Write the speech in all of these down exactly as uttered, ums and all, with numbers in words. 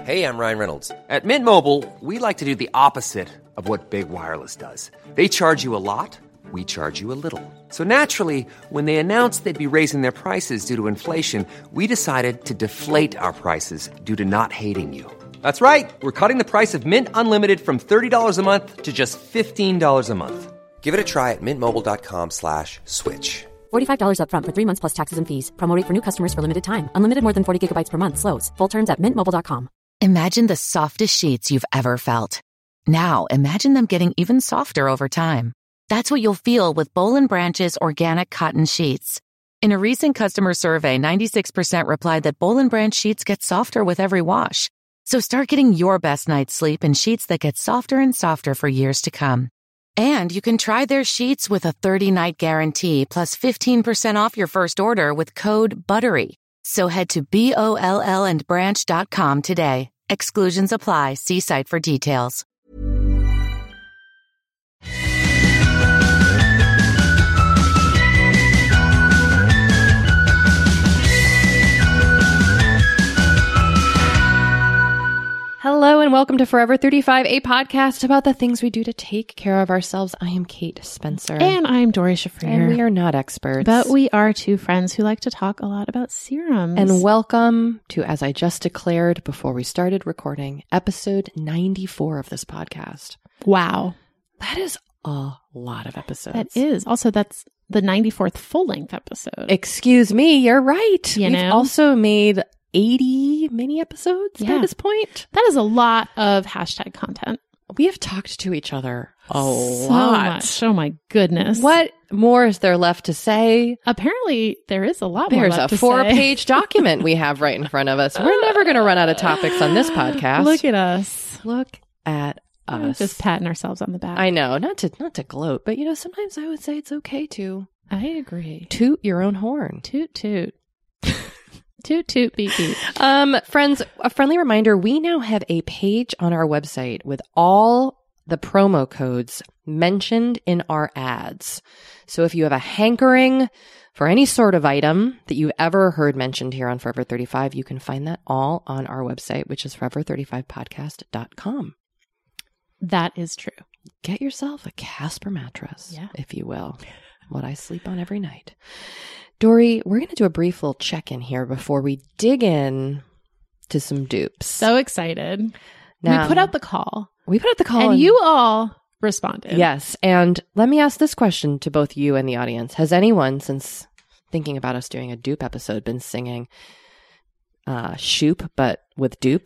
Hey, I'm Ryan Reynolds. At Mint Mobile, we like to do the opposite of what Big Wireless does. They charge you a lot, we charge you a little. So naturally, when they announced they'd be raising their prices due to inflation, we decided to deflate our prices due to not hating you. That's right. We're cutting the price of Mint Unlimited from thirty dollars a month to just fifteen dollars a month. Give it a try at mintmobile.com slash switch. forty-five dollars up front for three months plus taxes and fees. Promo rate for new customers for limited time. Unlimited more than forty gigabytes per month slows. Full terms at mint mobile dot com. Imagine the softest sheets you've ever felt. Now, imagine them getting even softer over time. That's what you'll feel with Boll and Branch's organic cotton sheets. In a recent customer survey, ninety-six percent replied that Boll and Branch sheets get softer with every wash. So start getting your best night's sleep in sheets that get softer and softer for years to come. And you can try their sheets with a thirty-night guarantee plus fifteen percent off your first order with code BUTTERY. So head to B O L L and branch dot com today. Exclusions apply. See site for details. Hello and welcome to Forever thirty-five, a podcast about the things we do to take care of ourselves. I am Kate Spencer. And I'm Dory Shafrir. And we are not experts. But we are two friends who like to talk a lot about serums. And welcome to, as I just declared before we started recording, episode ninety-four of this podcast. Wow. That is a lot of episodes. That is. Also, that's the ninety-fourth full-length episode. Excuse me, you're right. You We've know? also made eighty mini episodes Yeah. by this point. That is a lot of hashtag content. We have talked to each other a so lot. much. Oh my goodness. What more is there left to say? Apparently, there is a lot more There's left a to four-page say. document we have right in front of us. We're never going to run out of topics on this podcast. Look at us. Look at We're us. just patting ourselves on the back. I know, not to not to gloat, but you know, sometimes I would say it's okay to I agree. toot your own horn. Toot toot. Toot toot beep beep. Um, friends, a friendly reminder, we now have a page on our website with all the promo codes mentioned in our ads. So if you have a hankering for any sort of item that you've ever heard mentioned here on Forever thirty-five, you can find that all on our website, which is forever thirty-five podcast dot com. That is true. Get yourself a Casper mattress, Yeah. if you will. What I sleep on every night. Dory, we're going to do a brief little check-in here before we dig in to some dupes. So excited. Now, we put out the call. We put out the call. And you all responded. Yes. And let me ask this question to both you and the audience. Has anyone, since thinking about us doing a dupe episode, been singing uh, Shoop, but with dupe?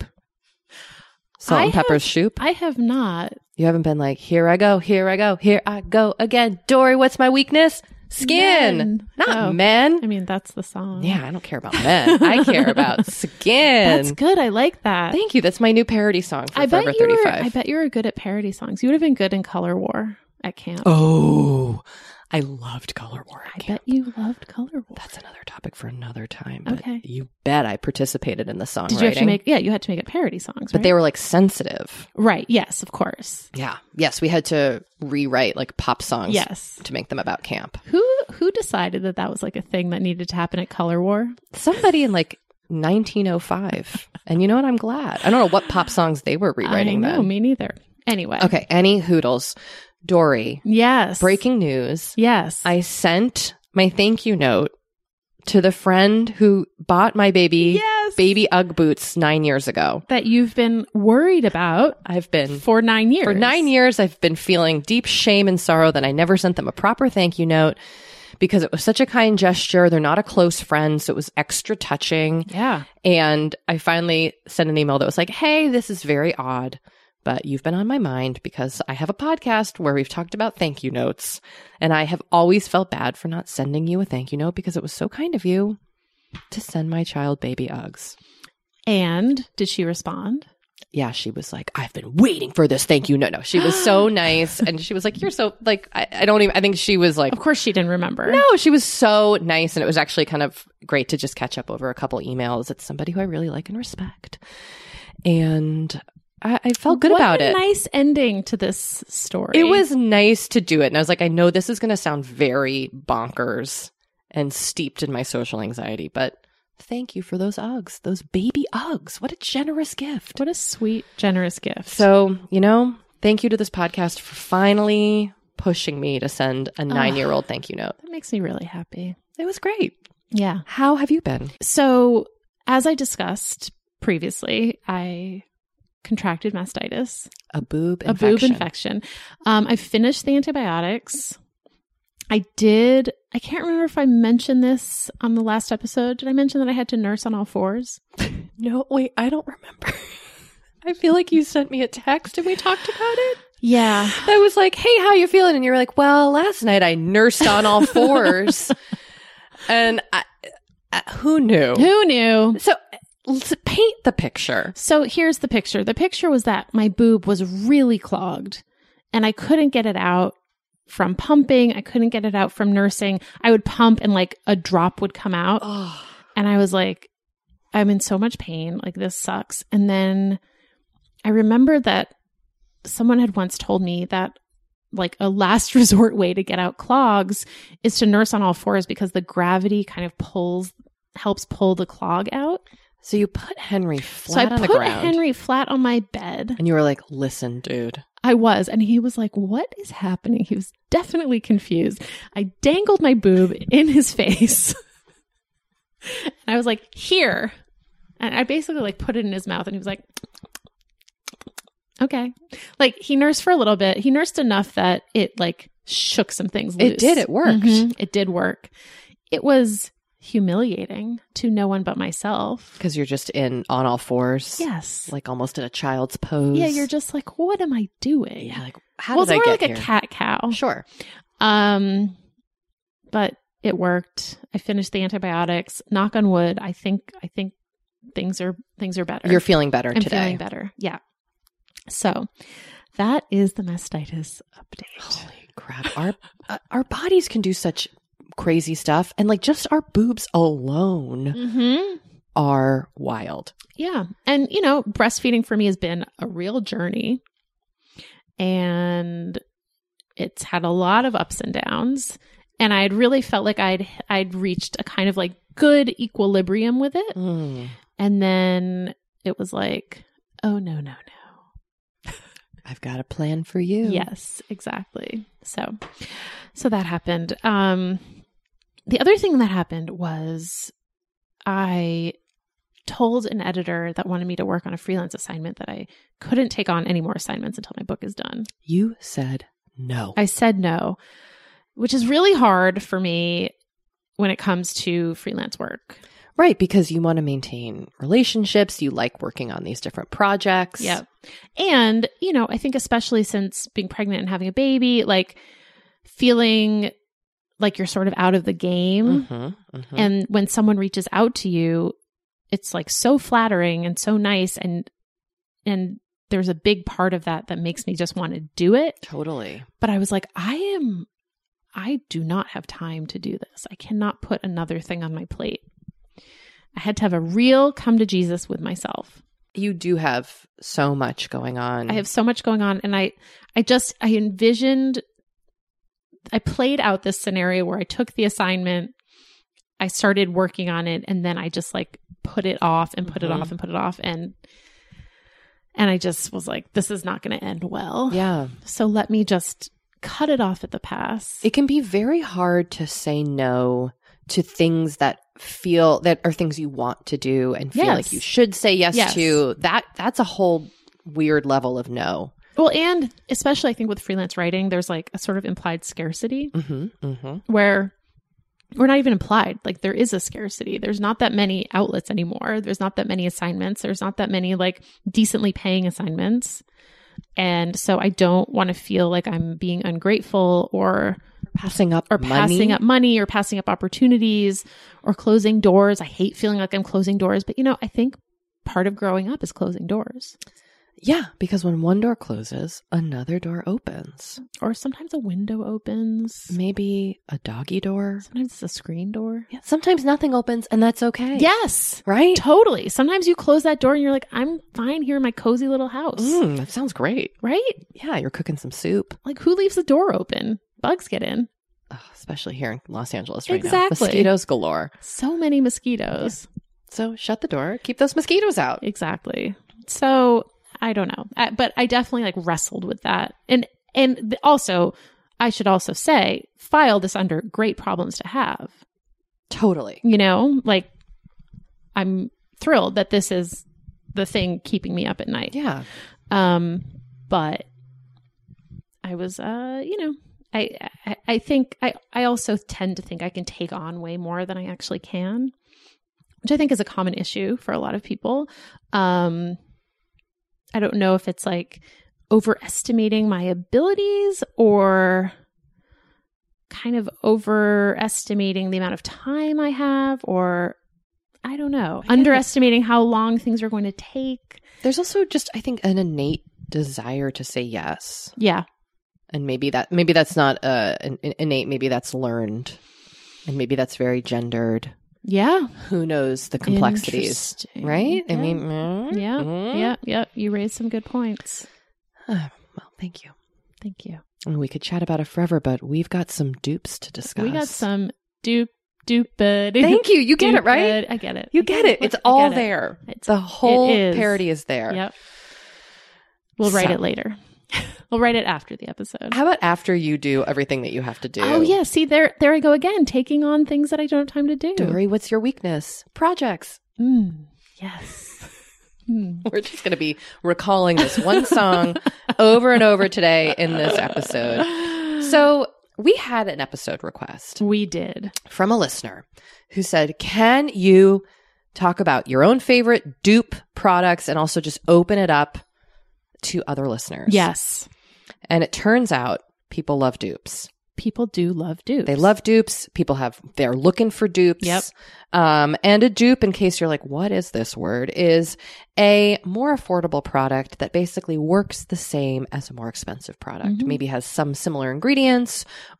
Salt I and Pepper's have- Shoop? I have not. You haven't been like, here I go, here I go, here I go again. Dory, what's my weakness? Skin. Men. Not Oh. men. I mean, that's the song. Yeah, I don't care about men. I care about skin. That's good. I like that. Thank you. That's my new parody song for I bet Forever you were, thirty-five. I bet you were good at parody songs. You would have been good in Color War at camp. Oh, I loved Color War. I bet you loved Color War. That's another topic for another time. But Okay. you bet I participated in the songwriting. Did you have to make? Yeah, you had to make it parody songs, But right? they were like sensitive. right. Yes, of course. Yeah. Yes, we had to rewrite like pop songs. Yes. To make them about camp. Who who decided that that was like a thing that needed to happen at Color War? Somebody in like nineteen oh five. And you know what? I'm glad. I don't know what pop songs they were rewriting I know, then. me neither. Anyway. Okay. Any hoodles. Dory. Yes. Breaking news. Yes. I sent my thank you note to the friend who bought my baby Yes. baby Ugg boots nine years ago. that you've been worried about I've been for nine years. for nine years. I've been feeling deep shame and sorrow that I never sent them a proper thank you note because it was such a kind gesture. They're not a close friend, so it was extra touching. Yeah. And I finally sent an email that was like, "Hey, this is very odd, but you've been on my mind because I have a podcast where we've talked about thank you notes. And I have always felt bad for not sending you a thank you note because it was so kind of you to send my child baby Uggs." And did she respond? Yeah, she was like, "I've been waiting for this thank you note." No, she was so nice. And she was like, "You're so, like, I, I don't even," I think she was like, Of course she didn't remember. no, she was so nice. And it was actually kind of great to just catch up over a couple emails. It's somebody who I really like and respect. And I, I felt good What about a it. nice ending to this story. It was nice to do it. And I was like, I know this is going to sound very bonkers and steeped in my social anxiety, but thank you for those Uggs, those baby Uggs. What a generous gift. What a sweet, generous gift. So, you know, thank you to this podcast for finally pushing me to send a nine-year-old thank you note. That makes me really happy. It was great. Yeah. How have you been? So, as I discussed previously, I contracted mastitis, A boob a infection. boob infection. Um, I finished the antibiotics. I did. I can't remember if I mentioned this on the last episode. Did I mention that I had to nurse on all fours? No, wait, I don't remember. I feel like you sent me a text and we talked about it. Yeah. I was like, hey, how you feeling? And you were like, well, last night I nursed on all fours. And I, uh, who knew? Who knew? So let's paint the picture. So here's the picture. The picture was that my boob was really clogged and I couldn't get it out from pumping. I couldn't get it out from nursing. I would pump and like a drop would come out. Oh. And I was like, I'm in so much pain. Like, this sucks. And then I remember that someone had once told me that like a last resort way to get out clogs is to nurse on all fours because the gravity kind of pulls, helps pull the clog out. So you put Henry flat so I on the put ground. Henry flat on my bed. And you were like, listen, dude. I was. And he was like, what is happening? He was definitely confused. I dangled my boob in his face. And I was like, here. And I basically like put it in his mouth and he was like, okay. Like, he nursed for a little bit. He nursed enough that it like shook some things loose. It did. It worked. Mhm. It did work. It was humiliating to no one but myself. Because you're just in on all fours. Yes. Like almost in a child's pose. Yeah, you're just like, what am I doing? Yeah, like, how well, did it's I more get like here? a cat cow. Sure. Um, but it worked. I finished the antibiotics. Knock on wood. I think. I think things are things are better. You're feeling better I'm today. feeling better. Yeah. So that is the mastitis update. Holy crap. Our uh, our bodies can do such crazy stuff. And like just our boobs alone Mm-hmm. are wild. Yeah. And, you know, breastfeeding for me has been a real journey. And it's had a lot of ups and downs. And I'd really felt like I'd I'd reached a kind of like good equilibrium with it. Mm. And then it was like, oh, no, no, no. I've got a plan for you. Yes, exactly. So, so that happened. Um, the other thing that happened was I told an editor that wanted me to work on a freelance assignment that I couldn't take on any more assignments until my book is done. You said no. I said no, which is really hard for me when it comes to freelance work. Right, because you want to maintain relationships. You like working on these different projects. Yeah. And, you know, I think especially since being pregnant and having a baby, like feeling like you're sort of out of the game. Mm-hmm, mm-hmm. And when someone reaches out to you, it's like so flattering and so nice. And, and there's a big part of that that makes me just want to do it. Totally. But I was like, I am, I do not have time to do this. I cannot put another thing on my plate. I had to have a real come to Jesus with myself. You do have so much going on. I have so much going on. And I, I just, I envisioned, I played out this scenario where I took the assignment, I started working on it, and then I just like put it off and put Mm-hmm. it off and put it off. And, and I just was like, this is not going to end well. Yeah. So let me just cut it off at the pass. It can be very hard to say no to things that feel that are things you want to do and feel Yes. like you should say yes, Yes. to. That that's a whole weird level of no. Well, and especially I think with freelance writing, there's like a sort of implied scarcity Mm-hmm, mm-hmm. where we're not even implied. Like there is a scarcity. There's not that many outlets anymore. There's not that many assignments. There's not that many like decently paying assignments. And so I don't want to feel like I'm being ungrateful or Passing up or money. passing up money or passing up opportunities or closing doors. I hate feeling like I'm closing doors. But, you know, I think part of growing up is closing doors. Yeah, because when one door closes, another door opens. Or sometimes a window opens. Maybe a doggy door. Sometimes it's a screen door. Yeah, sometimes nothing opens, and that's okay. Yes. Right? Totally. Sometimes you close that door and you're like, I'm fine here in my cozy little house. Mm, that sounds great. Right? Yeah, you're cooking some soup. Like who leaves the door open? Bugs get in. Ugh, especially here in Los Angeles right now. Exactly. Mosquitoes galore. So many mosquitoes. So shut the door, keep those mosquitoes out. Exactly. So I don't know, I, but I definitely like wrestled with that. And, and also I should also say, file this under great problems to have. Totally. You know, like I'm thrilled that this is the thing keeping me up at night. Yeah. Um, but I was, uh, you know, I, I, I think I, I also tend to think I can take on way more than I actually can, which I think is a common issue for a lot of people. Um, I don't know if it's like overestimating my abilities or kind of overestimating the amount of time I have, or I don't know, I underestimating how long things are going to take. There's also just, I think, an innate desire to say yes. Yeah. And maybe that maybe that's not uh, an, an innate, maybe that's learned. And maybe that's very gendered. Yeah. Who knows the complexities, right? Yeah. I mean, mm, yeah, mm. yeah, yeah. You raised some good points. Uh, well, thank you. Thank you. And we could chat about it forever, but we've got some dupes to discuss. We got some dupe, dupe. Thank you. You get it, right? I get it. You get it. It's all there. It's, the whole it is. parody is there. Yep. We'll write So. it later. We'll write it after the episode. How about after you do everything that you have to do? Oh, yeah. See, there there I go again, taking on things that I don't have time to do. Dory, what's your weakness? Projects. Mm, yes. mm. We're just going to be recalling this one song over and over today in this episode. So we had an episode request We did. from a listener who said, can you talk about your own favorite dupe products and also just open it up to other listeners? Yes. And it turns out people love dupes. People do love dupes. They love dupes. People have, they're looking for dupes. Yep. Um, and a dupe, in case you're like, what is this word, is a more affordable product that basically works the same as a more expensive product. Mm-hmm. Maybe has some similar ingredients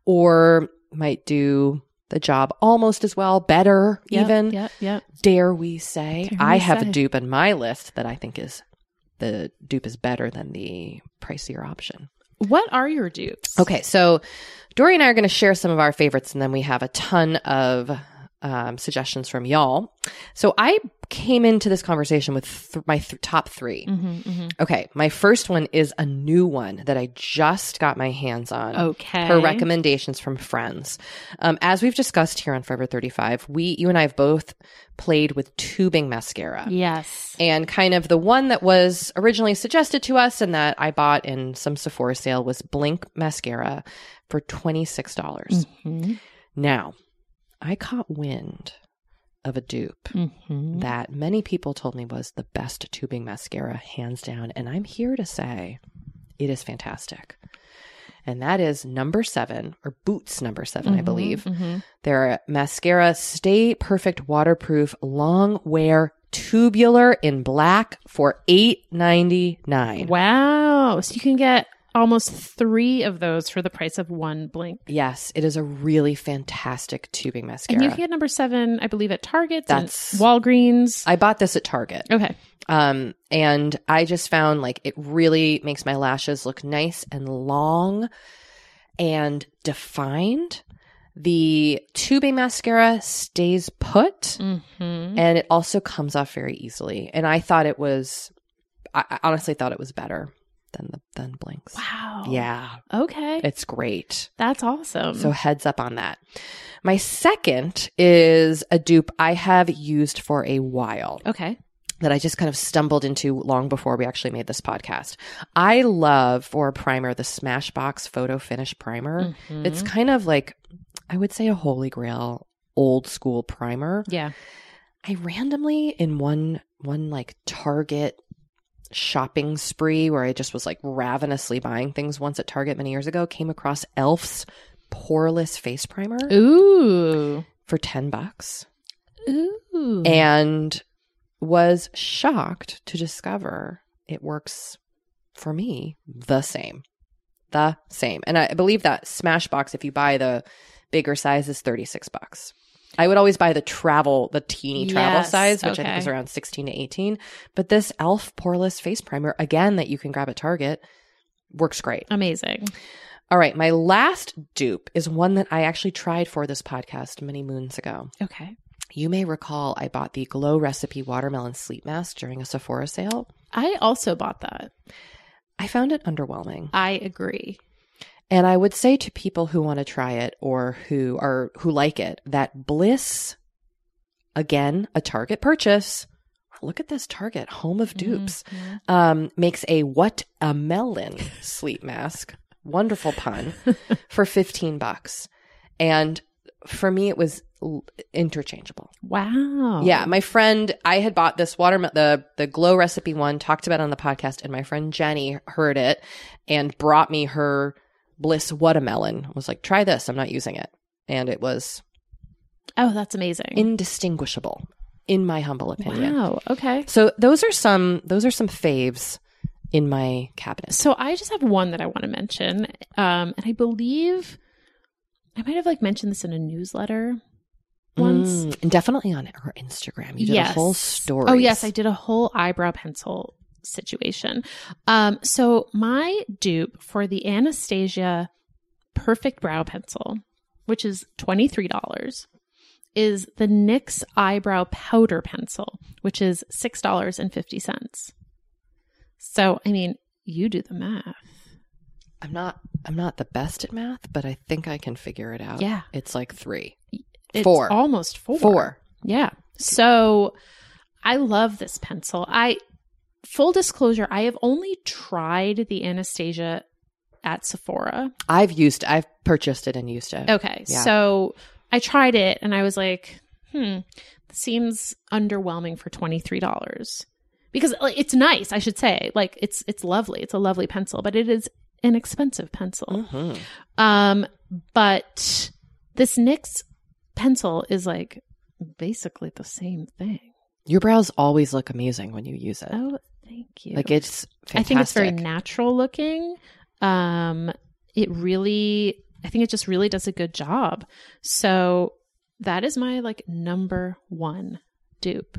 or might do the job almost as well, better Yep, even, Yep. Yep. dare we say. Dare I we have say. a dupe in my list that I think is, the dupe is better than the pricier option. What are your dupes? Okay, so Dory and I are going to share some of our favorites, and then we have a ton of um, suggestions from y'all. So I came into this conversation with th- my th- top three. Mm-hmm, mm-hmm. Okay, my first one is a new one that I just got my hands on. Okay. Per recommendations from friends. Um, as we've discussed here on Forever thirty-five, we, you and I have both played with tubing mascara. Yes. And kind of the one that was originally suggested to us and that I bought in some Sephora sale was Blink mascara for twenty-six dollars. Mm-hmm. Now, I caught wind of a dupe Mm-hmm. that many people told me was the best tubing mascara, hands down. And I'm here to say it is fantastic. And that is number seven, or Boots number seven, Mm-hmm, I believe. Mm-hmm. Their mascara Stay Perfect Waterproof Long Wear Tubular in black for eight ninety-nine. Wow. So you can get almost three of those for the price of one Blink. Yes, it is a really fantastic tubing mascara. And you can get number seven, I believe, at Target, That's- and Walgreens. I bought this at Target. Okay. Um, and I just found like it really makes my lashes look nice and long and defined. The tubing mascara stays put Mm-hmm. and it also comes off very easily. And I thought it was, I I honestly thought it was better than the than Blink's. Wow. Yeah, Okay. it's great. That's awesome. So heads up on that. My second is a dupe I have used for a while. okay. That I just kind of stumbled into long before we actually made this podcast. I love for a primer the Smashbox Photo Finish Primer. Mhm. It's kind of like, I would say, a holy grail old school primer. Yeah. I randomly in one one like Target shopping spree where I just was like ravenously buying things once at Target many years ago, came across e l f's Poreless Face Primer Ooh. for ten bucks. Ooh. And was shocked to discover it works for me the same. The same. And I believe that Smashbox, if you buy the bigger size, is thirty-six bucks. I would always buy the travel, the teeny travel Yes, size, which I okay. think is around sixteen to eighteen. But this e l f Poreless Face Primer, again, that you can grab at Target, works great. Amazing. All right. My last dupe is one that I actually tried for this podcast many moons ago. Okay. You may recall I bought the Glow Recipe Watermelon Sleep Mask during a Sephora sale. I also bought that. I found it underwhelming. I agree. And I would say to people who want to try it or who are who like it that Bliss, again, a Target purchase. Look at this Target, home of dupes, mm-hmm. um, makes a What a Melon sleep mask. Wonderful pun for fifteen bucks. And for me, it was l- interchangeable. Wow. Yeah. My friend, I had bought this watermelon, the, the Glow Recipe one, talked about it on the podcast, and my friend Jenny heard it and brought me her Bliss Watermelon. Was like, try this. I'm not using it. And it was. Oh, that's amazing. Indistinguishable, in my humble opinion. Wow. Okay. So those are some, those are some faves in my cabinet. So I just have one that I want to mention. Um, and I believe I might have like mentioned this in a newsletter once. Mm, and definitely on her Instagram. You did yes. a whole story. Oh, yes. I did a whole eyebrow pencil situation. Um, so my dupe for the Anastasia Perfect Brow Pencil, which is twenty-three dollars, is the N Y X Eyebrow Powder Pencil, which is six dollars and fifty cents. So, I mean, you do the math. I'm not I'm not the best at math, but I think I can figure it out. Yeah. It's like three. It's four. Almost four. Four. Yeah. So I love this pencil. I full disclosure, I have only tried the Anastasia at Sephora. I've used I've purchased it and used it. Okay. Yeah. So I tried it and I was like, hmm, this seems underwhelming for twenty-three dollars. Because it's nice, I should say. Like it's it's lovely. It's a lovely pencil, but it is an expensive pencil. Mm-hmm. Um, but this N Y X pencil is like basically the same thing. Your brows always look amazing when you use it. Oh, thank you. Like it's fantastic. I think it's very natural looking. Um, it really, I think it just really does a good job. So that is my like number one dupe.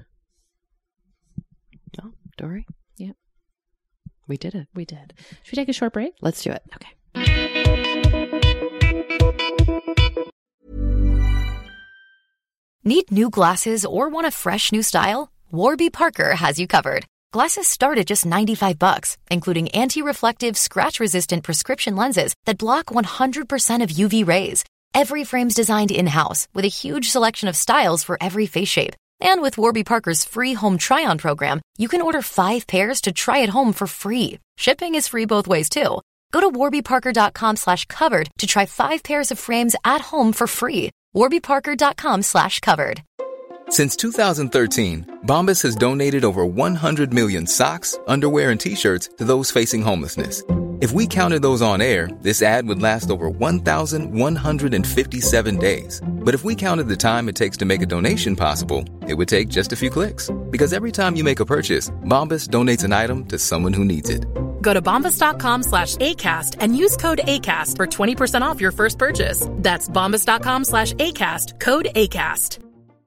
Oh, Dory? Yep. We did it. We did. Should we take a short break? Let's do it. Okay. Need new glasses or want a fresh new style? Warby Parker has you covered. Glasses start at just ninety-five bucks, including anti-reflective, scratch-resistant prescription lenses that block one hundred percent of U V rays. Every frame's designed in-house with a huge selection of styles for every face shape. And with Warby Parker's free home try-on program, you can order five pairs to try at home for free. Shipping is free both ways, too. Go to warbyparker.com slash covered to try five pairs of frames at home for free. warbyparker.com slash covered. Since two thousand thirteen, Bombas has donated over one hundred million socks, underwear, and T-shirts to those facing homelessness. If we counted those on air, this ad would last over one thousand one hundred fifty-seven days. But if we counted the time it takes to make a donation possible, it would take just a few clicks. Because every time you make a purchase, Bombas donates an item to someone who needs it. Go to bombas.com slash ACAST and use code ACAST for twenty percent off your first purchase. That's bombas.com slash ACAST, code ACAST.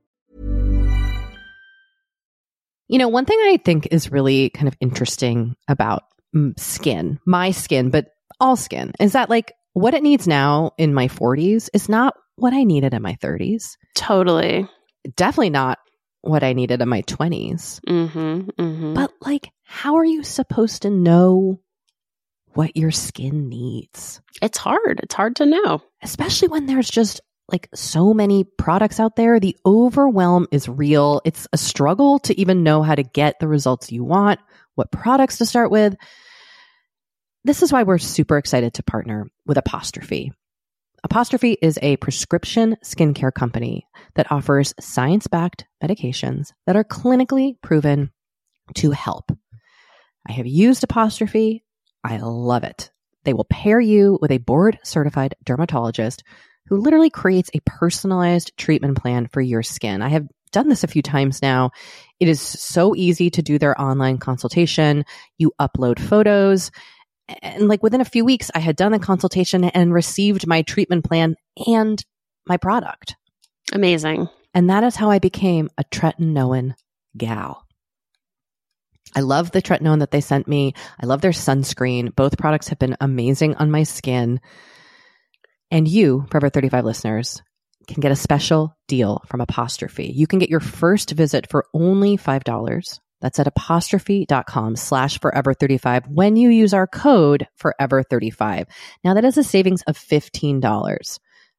You know, one thing I think is really kind of interesting about skin, my skin, but all skin, is that like what it needs now in my forties is not what I needed in my thirties. Totally. Definitely not what I needed in my twenties. Mm-hmm, mm-hmm. But like, how are you supposed to know what your skin needs? It's hard. It's hard to know. Especially when there's just like so many products out there. The overwhelm is real. It's a struggle to even know how to get the results you want, what products to start with. This is why we're super excited to partner with Apostrophe. Apostrophe is a prescription skincare company that offers science-backed medications that are clinically proven to help. I have used Apostrophe. I love it. They will pair you with a board-certified dermatologist who literally creates a personalized treatment plan for your skin. I have done this a few times now. It is so easy to do their online consultation. You upload photos. And like within a few weeks, I had done the consultation and received my treatment plan and my product. Amazing. And that is how I became a tretinoin gal. I love the tretinoin that they sent me. I love their sunscreen. Both products have been amazing on my skin. And you, Forever thirty-five listeners, can get a special deal from Apostrophe. You can get your first visit for only five dollars. That's at apostrophe.com slash forever 35 when you use our code forever 35. Now that is a savings of fifteen dollars.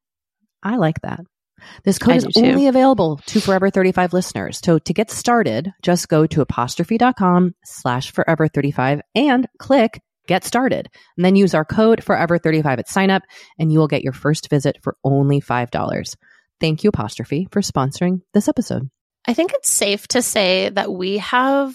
I like that. This code I is do too. only available to Forever thirty-five listeners. So to get started, just go to apostrophe.com slash forever 35 and click get started. And then use our code forever 35 at sign up and you will get your first visit for only five dollars. Thank you, Apostrophe, for sponsoring this episode. I think it's safe to say that we have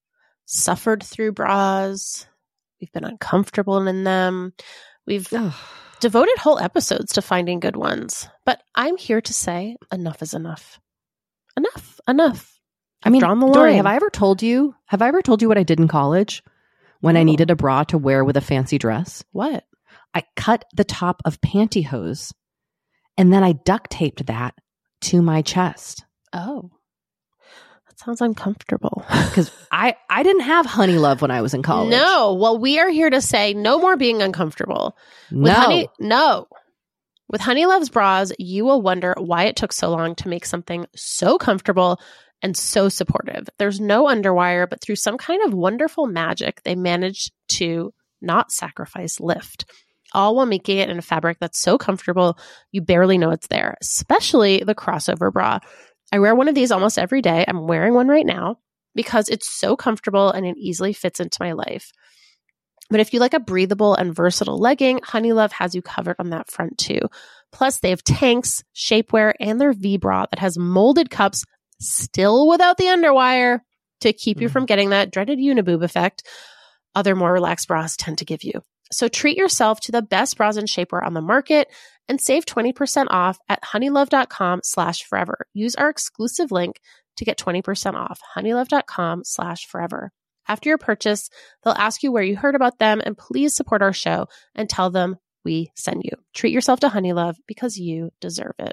suffered through bras. We've been uncomfortable in them. We've devoted whole episodes to finding good ones. But I'm here to say enough is enough. Enough, enough. I've I mean, drawn the Dory, line. have I ever told you, have I ever told you what I did in college when I No. needed a bra to wear with a fancy dress? What? I cut the top of pantyhose and then I duct taped that to my chest. Oh. That sounds uncomfortable. Because I, I didn't have Honey Love when I was in college. No. Well, we are here to say no more being uncomfortable. With No. Honey, no. With Honey Love's bras, you will wonder why it took so long to make something so comfortable and so supportive. There's no underwire, but through some kind of wonderful magic, they managed to not sacrifice lift, all while making it in a fabric that's so comfortable you barely know it's there, especially the crossover bra. I wear one of these almost every day. I'm wearing one right now because it's so comfortable and it easily fits into my life. But if you like a breathable and versatile legging, Honey Love has you covered on that front too. Plus, they have tanks, shapewear, and their V-bra that has molded cups, still without the underwire, to keep you from getting that dreaded uniboob effect other more relaxed bras tend to give you. So treat yourself to the best bras and shapewear on the market and save twenty percent off at honeylove.com slash forever. Use our exclusive link to get twenty percent off, honeylove.com slash forever. After your purchase, they'll ask you where you heard about them, and please support our show and tell them we send you. Treat yourself to Honey Love because you deserve it.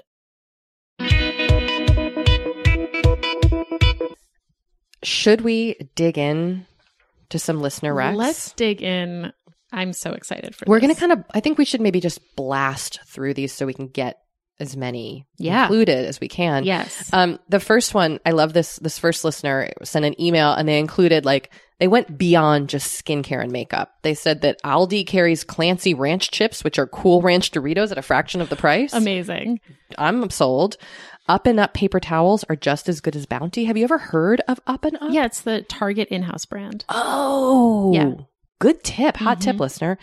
Should we dig in to some listener recs? Let's dig in. I'm so excited for We're this. going to kind of, I think we should maybe just blast through these so we can get as many Yeah. included as we can. Yes. Um, the first one, I love this, this first listener sent an email and they included like, they went beyond just skincare and makeup. They said that Aldi carries Clancy Ranch chips, which are cool ranch Doritos at a fraction of the price. Amazing. I'm sold. Up and Up paper towels are just as good as Bounty. Have you ever heard of Up and Up? Yeah, it's the Target in-house brand. Oh, Yeah. Good tip. Hot tip, listener.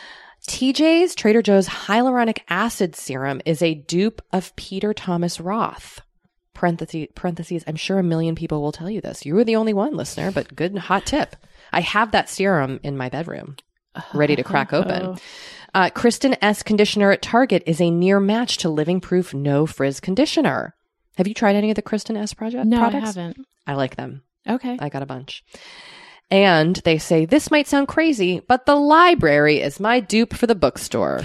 T J's Trader Joe's hyaluronic acid serum is a dupe of Peter Thomas Roth. Parentheses, parentheses, I'm sure a million people will tell you this. You were the only one, listener, but good hot tip. I have that serum in my bedroom, ready to crack open. Uh, Kristen S. conditioner at Target is a near match to Living Proof No Frizz conditioner. Have you tried any of the Kristen S. project No, products? I haven't. I like them. Okay. I got a bunch. And they say, this might sound crazy, but the library is my dupe for the bookstore.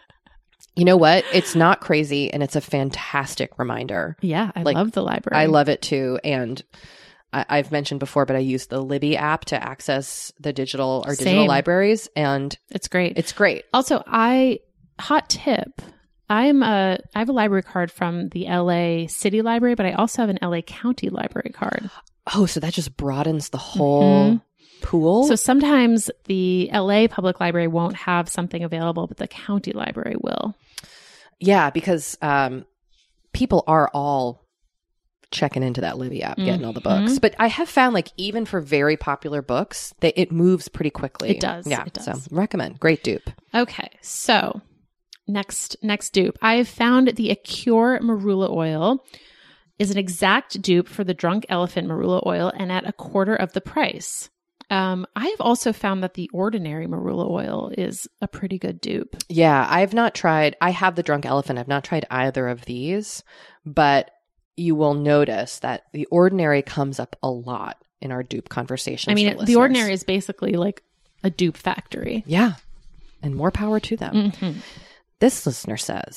You know what? It's not crazy, and it's a fantastic reminder. Yeah, I Like, love the library. I love it too. And I, I've mentioned before, but I use the Libby app to access the digital or digital Same. libraries, and It's great. it's great. Also, I hot tip. I'm a I have a library card from the L A City Library, but I also have an L A County Library card. Oh, so that just broadens the whole Mhm. pool? So sometimes the L A Public Library won't have something available, but the county library will. Yeah, because um, people are all checking into that Libby app, getting all the books. Mhm. But I have found, like, even for very popular books, that it moves pretty quickly. It does, Yeah, it does. so recommend. Great dupe. Okay, so next next dupe. I've found the Acure Marula oil is an exact dupe for the Drunk Elephant Marula oil and at a quarter of the price. Um, I've also found that the Ordinary Marula oil is a pretty good dupe. Yeah, I've not tried. I have the Drunk Elephant. I've not tried either of these, but you will notice that the Ordinary comes up a lot in our dupe conversations. I mean, for the listeners. Ordinary is basically like a dupe factory. Yeah, and more power to them. Mhm. This listener says,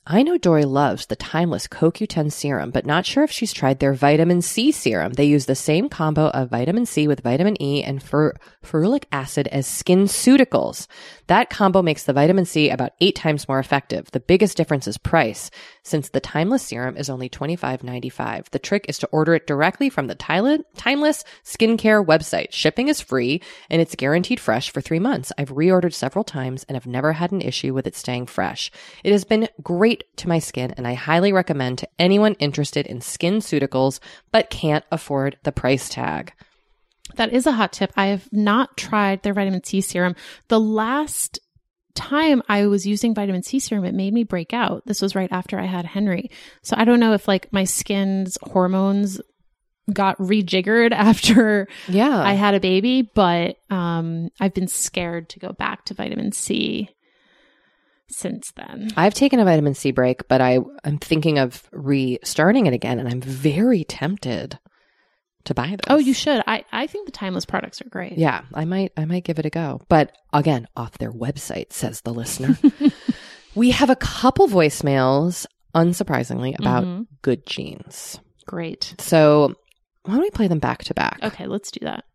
I know Dory loves the timeless C O Q ten serum, but not sure if she's tried their vitamin C serum. They use the same combo of vitamin C with vitamin E and fer- ferulic acid as SkinCeuticals. That combo makes the vitamin C about eight times more effective. The biggest difference is price, since the timeless serum is only twenty-five ninety-five. The trick is to order it directly from the Timeless Skincare website. Shipping is free, and it's guaranteed fresh for three months. I've reordered several times and have never had an issue with it staying fresh. It has been great to my skin, and I highly recommend to anyone interested in SkinCeuticals but can't afford the price tag. That is a hot tip. I have not tried their vitamin C serum. The last time I was using vitamin C serum, it made me break out. This was right after I had Henry. So I don't know if like my skin's hormones got rejiggered after yeah. I had a baby, but um, I've been scared to go back to vitamin C since then. I've taken a vitamin C break, but I, I'm thinking of restarting it again, and I'm very tempted to buy this. Oh, you should. I, I think the Timeless products are great. Yeah, I might I might give it a go. But again, off their website, says the listener. We have a couple voicemails, unsurprisingly, about mm-hmm. Good Genes. Great. So why don't we play them back to back? Okay, let's do that.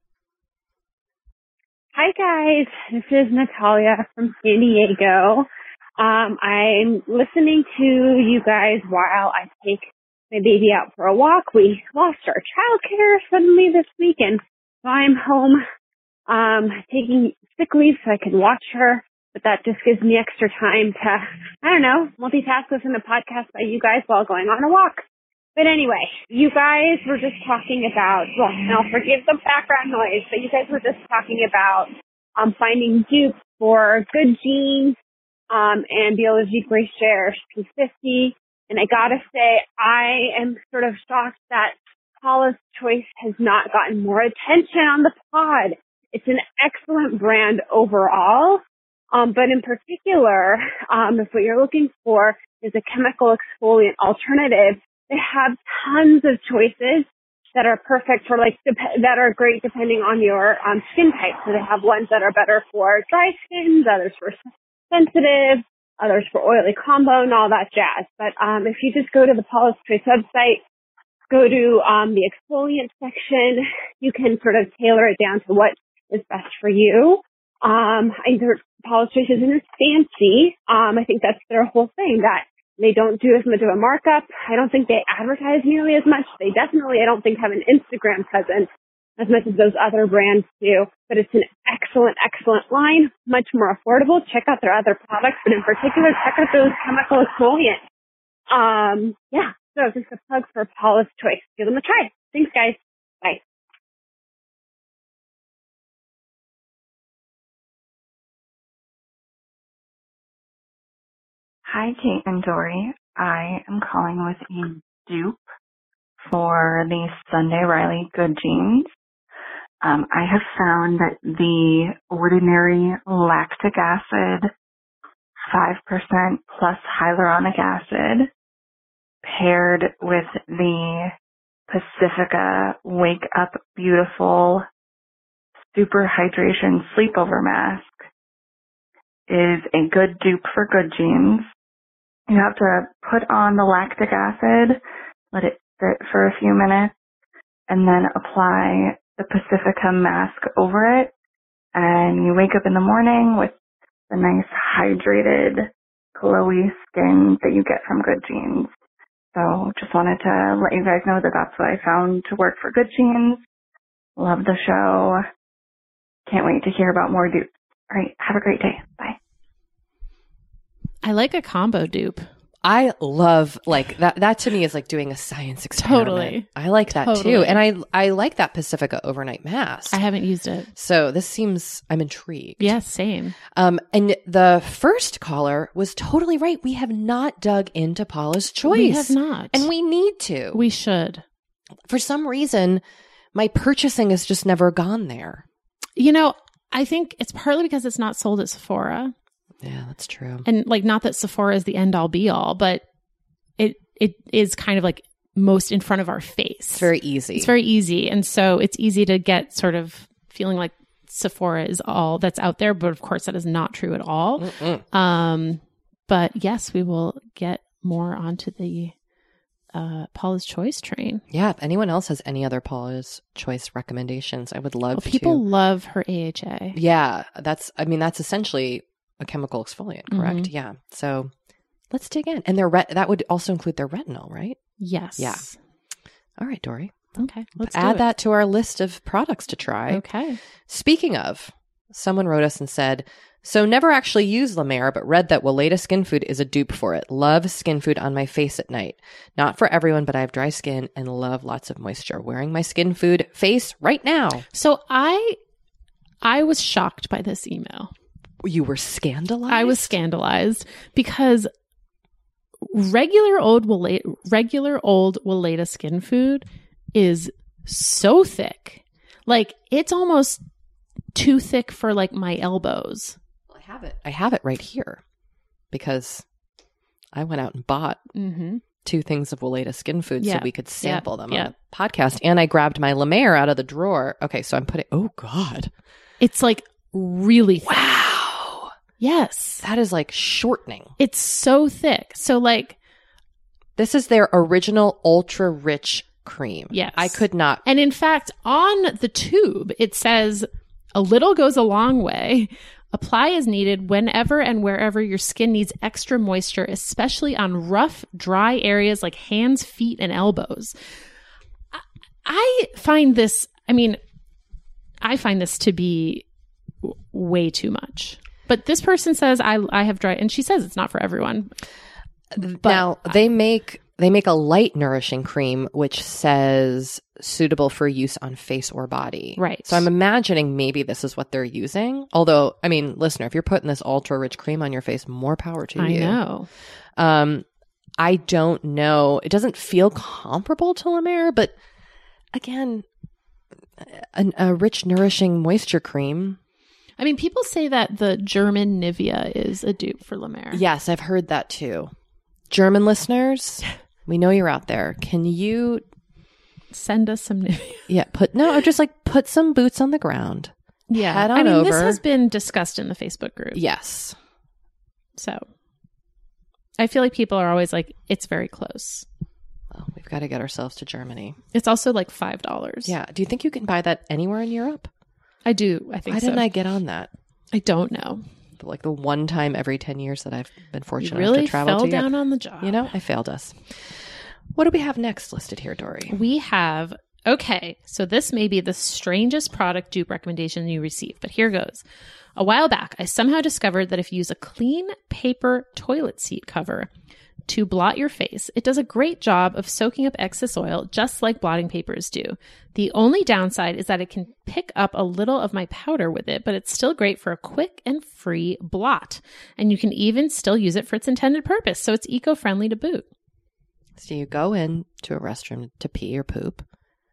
Hi, guys. This is Natalia from San Diego. Um, I'm listening to you guys while I take my baby out for a walk. We lost our childcare suddenly this weekend, so I'm home um, taking sick leave so I can watch her. But that just gives me extra time to, I don't know, multitask, listen to podcasts by you guys while going on a walk. But anyway, you guys were just talking about, well, now forgive the background noise, but you guys were just talking about um, finding dupes for Good Genes um, and Biologique Recherche P fifty. And I gotta say, I am sort of shocked that Paula's Choice has not gotten more attention on the pod. It's an excellent brand overall, um, but in particular, um, if what you're looking for is a chemical exfoliant alternative, they have tons of choices that are perfect for like, dep- that are great depending on your um, skin type. So they have ones that are better for dry skins, others for sensitive, others for oily combo and all that jazz. But um, if you just go to the Paula's Choice website, go to um, the exfoliant section, you can sort of tailor it down to what is best for you. Um, either Paula's Choice isn't as fancy. Um, I think that's their whole thing, that they don't do as much of a markup. I don't think they advertise nearly as much. They definitely, I don't think, have an Instagram presence as much as those other brands do. But it's an excellent, excellent line, much more affordable. Check out their other products, but in particular, check out those chemical exfoliants. Um, yeah, so just a plug for Paula's Choice. Give them a try. Thanks, guys. Bye. Hi, Kate and Dory. I am calling with a dupe for the Sunday Riley Good Genes. Um, I have found that the ordinary lactic acid, five percent plus hyaluronic acid, paired with the Pacifica Wake Up Beautiful Super Hydration Sleepover Mask is a good dupe for Good Genes. You have to put on the lactic acid, let it sit for a few minutes, and then apply the Pacifica mask over it. And you wake up in the morning with the nice hydrated, glowy skin that you get from Good Genes. So just wanted to let you guys know that that's what I found to work for Good Genes. Love the show. Can't wait to hear about more dupes. All right. Have a great day. Bye. I like a combo dupe. I love like that. That to me is like doing a science experiment. Totally. I like that Totally. too. And I, I like that Pacifica overnight mask. I haven't used it. So this seems, I'm intrigued. Yeah, same. Um, and the first caller was totally right. We have not dug into Paula's Choice. We have not. And we need to. We should. For some reason, my purchasing has just never gone there. You know, I think it's partly because it's not sold at Sephora. Yeah, that's true. And like, not that Sephora is the end all be all, but it it is kind of like most in front of our face. It's very easy. It's very easy. And so it's easy to get sort of feeling like Sephora is all that's out there. But of course, that is not true at all. Um, but yes, we will get more onto the uh, Paula's Choice train. Yeah. If anyone else has any other Paula's Choice recommendations, I would love Well, people to. love her A H A. Yeah. That's, I mean, that's essentially a chemical exfoliant, correct? Mhm. Yeah. So let's dig in. And their ret- that would also include their retinol, right? Yes. Yeah. All right, Dory. Okay. Let's do Add it. that to our list of products to try. Okay. Speaking of, someone wrote us and said, so never actually used La Mer, but read that Weleda Skin Food is a dupe for it. Love skin food on my face at night. Not for everyone, but I have dry skin and love lots of moisture. Wearing my skin food face right now. So I, I was shocked by this email. You were scandalized? I was scandalized because regular old Weleda, regular old Weleda Skin Food is so thick. Like, it's almost too thick for like my elbows. Well, I have it. I have it right here because I went out and bought Mm-hmm. two things of Weleda Skin Food Yeah. so we could sample Yeah. them Yeah. on the podcast. And I grabbed my La Mer out of the drawer. Okay, so I'm putting, oh God. It's like really thick. Wow. Yes. That is like shortening. It's so thick. So like, This is their original ultra rich cream. yes. I could not. And in fact, on the tube, it says a little goes a long way. Apply as needed whenever and wherever your skin needs extra moisture, especially on rough, dry areas like hands, feet, and elbows. I, I find this, I mean, I find this to be w- way too much. But this person says, I, I have dry, and she says it's not for everyone. But now they make they make a light nourishing cream which says suitable for use on face or body. Right. So I'm imagining maybe this is what they're using. Although, I mean, listener, if you're putting this ultra rich cream on your face, more power to I you. know. Um, I don't know. It doesn't feel comparable to La Mer, but again, a, a rich, nourishing moisture cream. I mean, people say that the German Nivea is a dupe for La Mer. Yes, I've heard that too. German listeners, we know you're out there. Can you Send us some Nivea. Yeah, put no, or just like put some boots on the ground. Yeah. Head on I mean, over. this has been discussed in the Facebook group. Yes. So I feel like people are always like, it's very close. Well, we've got to get ourselves to Germany. It's also like five dollars. Yeah. Do you think you can buy that anywhere in Europe? I do. I think Why so. didn't I get on that? I don't know. Like the one time every ten years that I've been You fortunate really enough to travel fell to down Europe. on the job. You know, I failed us. What do we have next listed here, Dory? We have, okay, so this may be the strangest product dupe recommendation you receive, but here goes. A while back, I somehow discovered that if you use a clean paper toilet seat cover to blot your face, it does a great job of soaking up excess oil, just like blotting papers do. The only downside is that it can pick up a little of my powder with it, but it's still great for a quick and free blot. And you can even still use it for its intended purpose, so it's eco-friendly to boot. So you go in to a restroom to pee or poop,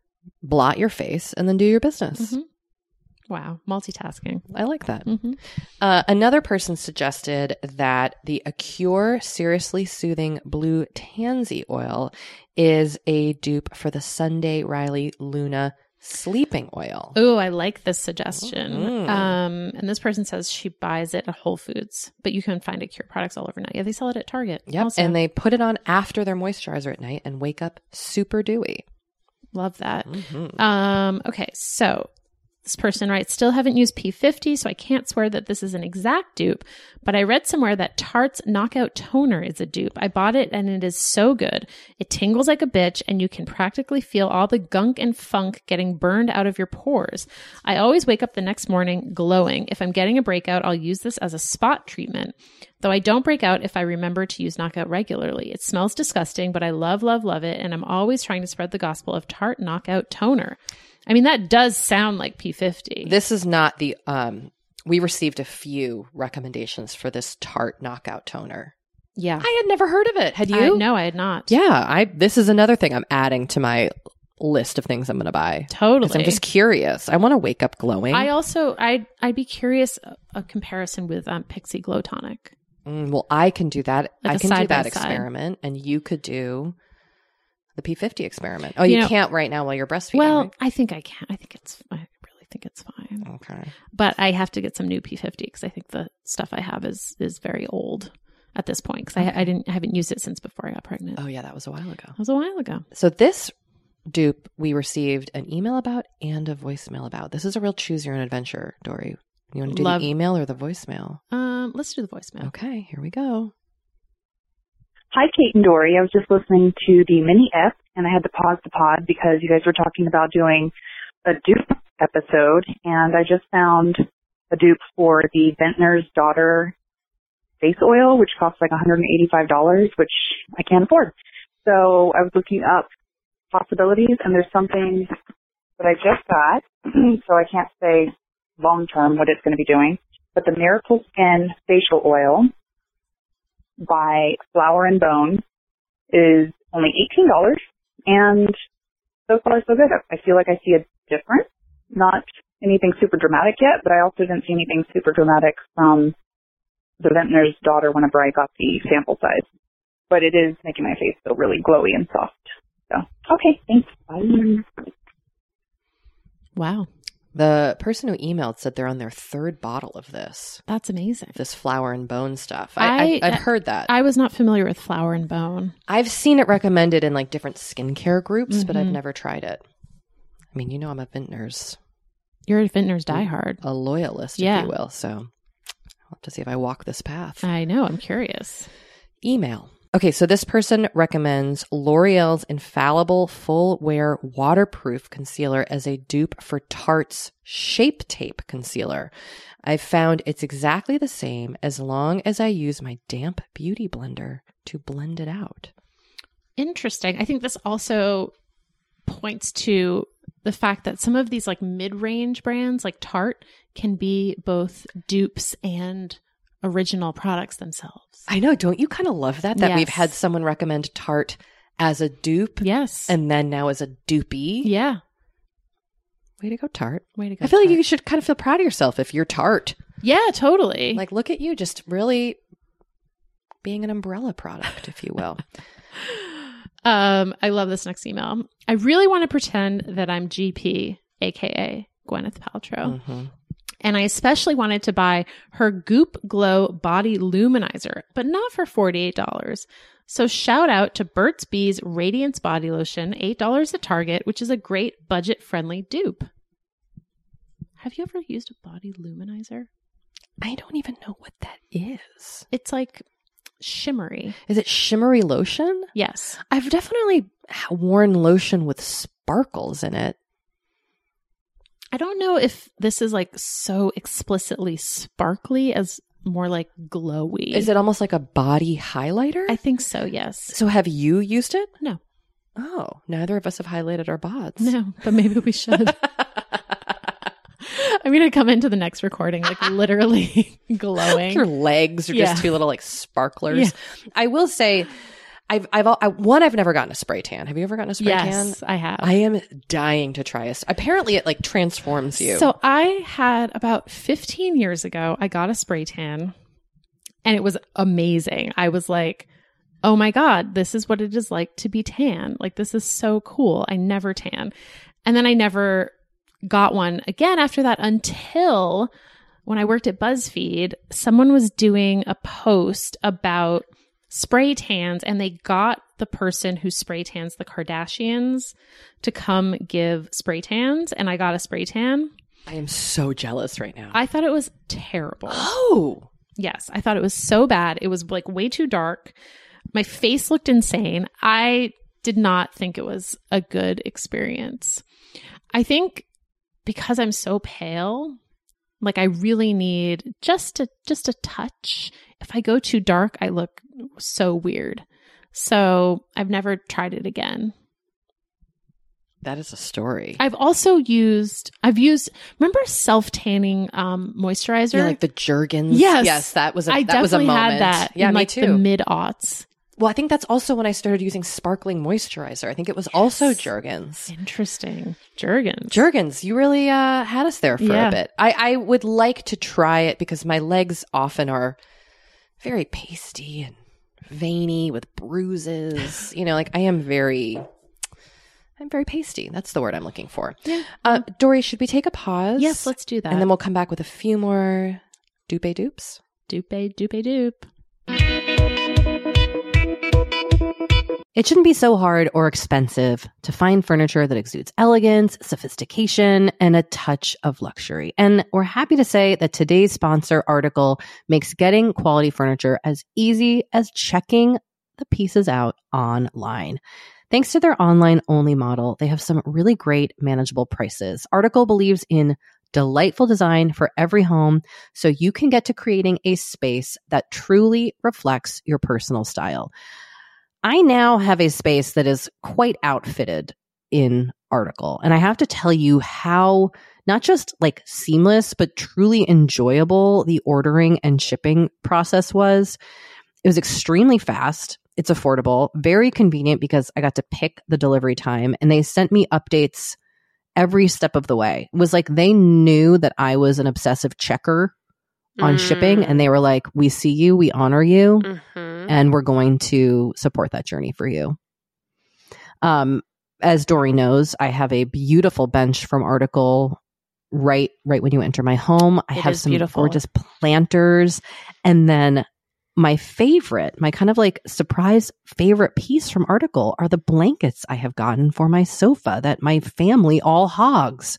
blot your face, and then do your business. Mhm. Wow, multitasking. I like that. Mhm. Uh, another person suggested that the Acure Seriously Soothing Blue Tansy Oil is a dupe for the Sunday Riley Luna Sleeping Oil. Oh, I like this suggestion. Mm. Um, and this person says she buys it at Whole Foods, but you can find Acure products all over now. Yeah, they sell it at Target. Yep. also. And they put it on after their moisturizer at night and wake up super dewy. Love that. Mhm. Um, okay, so this person writes, still haven't used P fifty, so I can't swear that this is an exact dupe, but I read somewhere that Tarte's Knockout Toner is a dupe. I bought it and it is so good. It tingles like a bitch and you can practically feel all the gunk and funk getting burned out of your pores. I always wake up the next morning glowing. If I'm getting a breakout, I'll use this as a spot treatment. Though I don't break out if I remember to use Knockout regularly. It smells disgusting, but I love, love, love it, and I'm always trying to spread the gospel of Tarte Knockout Toner. I mean, that does sound like P fifty. This is not the, um, we received a few recommendations for this Tarte Knockout Toner. Yeah. I had never heard of it. Had I, you? no, I had not. Yeah. I, this is another thing I'm adding to my list of things I'm going to buy. Totally. 'Cause I'm just curious. I want to wake up glowing. I also, I'd, I'd be curious a, a comparison with um, Pixie Glow Tonic. Mm, well, I can do that. Like I a can do side by that side. experiment, and you could do the P fifty experiment. Oh, you, You know- can't right now while you're breastfeeding. Well, right? I think I can. I think it's, I really think it's fine. Okay. But I have to get some new P fifty because I think the stuff I have is, is very old. at this point because I, I didn't I haven't used it since before I got pregnant. Oh yeah, that was a while ago. That was a while ago. So this dupe we received an email about and a voicemail about. This is a real choose your own adventure, Dory. You want to do Love- the email or the voicemail? Um, let's do the voicemail. Okay, here we go. Hi, Kate and Dory. I was just listening to the mini ep, and I had to pause the pod because you guys were talking about doing a dupe episode, and I just found a dupe for the Ventnor's Daughter face oil, which costs like one hundred eighty-five dollars, which I can't afford. So I was looking up possibilities, and there's something that I just got, so I can't say long-term what it's going to be doing, but the Miracle Skin facial oil by Flower and Bone is only eighteen dollars, and so far so good. I feel like I see a difference, not anything super dramatic yet, but I also didn't see anything super dramatic from the Ventnor's Daughter whenever I got the sample size. But it is making my face feel really glowy and soft. So, okay, thanks. Bye. Wow. The person who emailed said they're on their third bottle of this. That's amazing. This Flower and Bone stuff. I, I, I've heard that. I was not familiar with Flower and Bone. I've seen it recommended in like different skincare groups, Mm-hmm. but I've never tried it. I mean, you know, I'm a Vintner's. You're a Vintner's diehard. A loyalist, Yeah. if you will. So I'll have to see if I walk this path. I know. I'm curious. Email. Okay, so this person recommends L'Oreal's Infallible Full Wear Waterproof Concealer as a dupe for Tarte's Shape Tape Concealer. I've found it's exactly the same as long as I use my damp beauty blender to blend it out. Interesting. I think this also points to the fact that some of these like mid-range brands like Tarte can be both dupes and original products themselves. I know. Don't you kind of love that? That Yes. we've had someone recommend Tarte as a dupe. Yes. And then now as a dupey. Yeah. Way to go, Tarte. Way to go. I feel like Tarte. you should kind of feel proud of yourself if you're Tarte. Yeah, totally. Like, look at you just really being an umbrella product, if you will. Um, I love this next email. I really want to pretend that I'm G P, aka Gwyneth Paltrow. Mm-hmm. And I especially wanted to buy her Goop Glow Body Luminizer, but not for forty-eight dollars. So shout out to Burt's Bees Radiance Body Lotion, eight dollars at Target, which is a great budget-friendly dupe. Have you ever used a body luminizer? I don't even know what that is. It's like shimmery. Is it shimmery lotion? Yes. I've definitely worn lotion with sparkles in it. I don't know if this is like so explicitly sparkly as more like glowy. Is it almost like a body highlighter? I think so, yes. So have you used it? No. Oh, neither of us have highlighted our bods. No, but maybe we should. I'm going to come into the next recording like literally glowing. Your legs are Yeah. just two little like sparklers. Yeah. I will say, I've, I've, I, one, I've never gotten a spray tan. Have you ever gotten a spray tan? Yes, I have. I am dying to try it. Apparently it like transforms you. So I had about fifteen years ago, I got a spray tan and it was amazing. I was like, oh my God, this is what it is like to be tan. Like, this is so cool. I never tan. And then I never got one again after that until when I worked at BuzzFeed, someone was doing a post about spray tans and they got the person who spray tans the Kardashians to come give spray tans, and I got a spray tan. I am so jealous right now. I thought it was terrible. Oh, Yes, I thought it was so bad. It was like way too dark. My face looked insane. I did not think it was a good experience. I think because I'm so pale, like I really need just a just a touch. If I go too dark, I look so weird. So I've never tried it again. that is a story. I've also used, I've used, remember self-tanning um, moisturizer? Yeah, like the Jergens. Yes. Yes, that was a, I that was a definitely moment. had that Yeah, in me like too. the mid-aughts. Well, I think that's also when I started using sparkling moisturizer. I think it was also Jergens. Interesting. Jergens. Jergens, you really uh, had us there for Yeah. a bit. I, I would like to try it because my legs often are very pasty and veiny with bruises. You know, like I am very, I'm very pasty. That's the word I'm looking for. Yeah. Uh, Dory, should we take a pause? Yes, let's do that. And then we'll come back with a few more dupe dupes. Dupe, dupe, dupe. It shouldn't be so hard or expensive to find furniture that exudes elegance, sophistication, and a touch of luxury. And we're happy to say that today's sponsor, Article, makes getting quality furniture as easy as checking the pieces out online. Thanks to their online-only model, they have some really great manageable prices. Article believes in delightful design for every home, so you can get to creating a space that truly reflects your personal style. I now have a space that is quite outfitted in Article, and I have to tell you how not just like seamless, but truly enjoyable the ordering and shipping process was. It was extremely fast. It's affordable, very convenient because I got to pick the delivery time, and they sent me updates every step of the way. It was like they knew that I was an obsessive checker on mm. shipping, and they were like, we see you, we honor you, mm-hmm. and we're going to support that journey for you. Um, as Dory knows, I have a beautiful bench from Article right right when you enter my home. I it have some beautiful. gorgeous planters, and then my favorite, my kind of like surprise favorite piece from Article are the blankets I have gotten for my sofa that my family all hogs.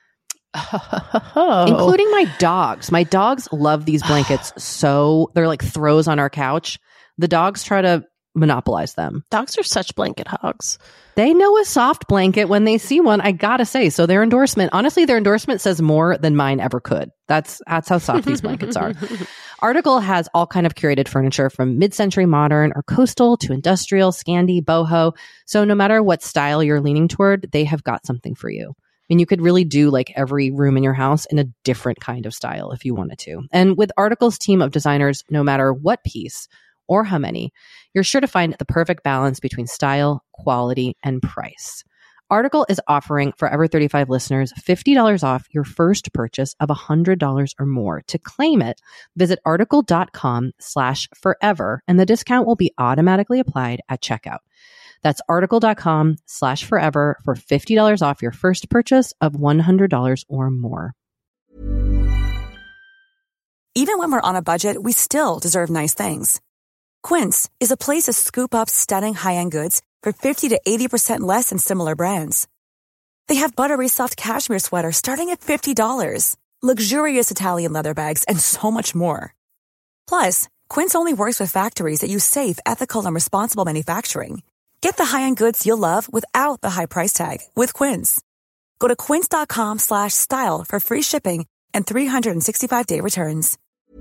Oh. Including my dogs. My dogs love these blankets so they're like throws on our couch. The dogs try to monopolize them. Dogs are such blanket hogs. They know a soft blanket when they see one, I gotta say. So their endorsement, honestly, their endorsement says more than mine ever could. That's that's how soft these blankets are. Article has all kind of curated furniture from mid-century modern or coastal to industrial, Scandi, boho. So no matter what style you're leaning toward, they have got something for you. I mean, you could really do like every room in your house in a different kind of style if you wanted to. And with Article's team of designers, no matter what piece or how many, you're sure to find the perfect balance between style, quality, and price. Article is offering Forever thirty-five listeners fifty dollars off your first purchase of one hundred dollars or more. To claim it, visit article.com slash forever, and the discount will be automatically applied at checkout. That's article.com slash forever for fifty dollars off your first purchase of one hundred dollars or more. Even when we're on a budget, we still deserve nice things. Quince is a place to scoop up stunning high-end goods for fifty to eighty percent less than similar brands. They have buttery soft cashmere sweaters starting at fifty dollars, luxurious Italian leather bags, and so much more. Plus, Quince only works with factories that use safe, ethical, and responsible manufacturing. Get the high-end goods you'll love without the high price tag with Quince. Go to quince.com slash style for free shipping and three sixty-five day returns.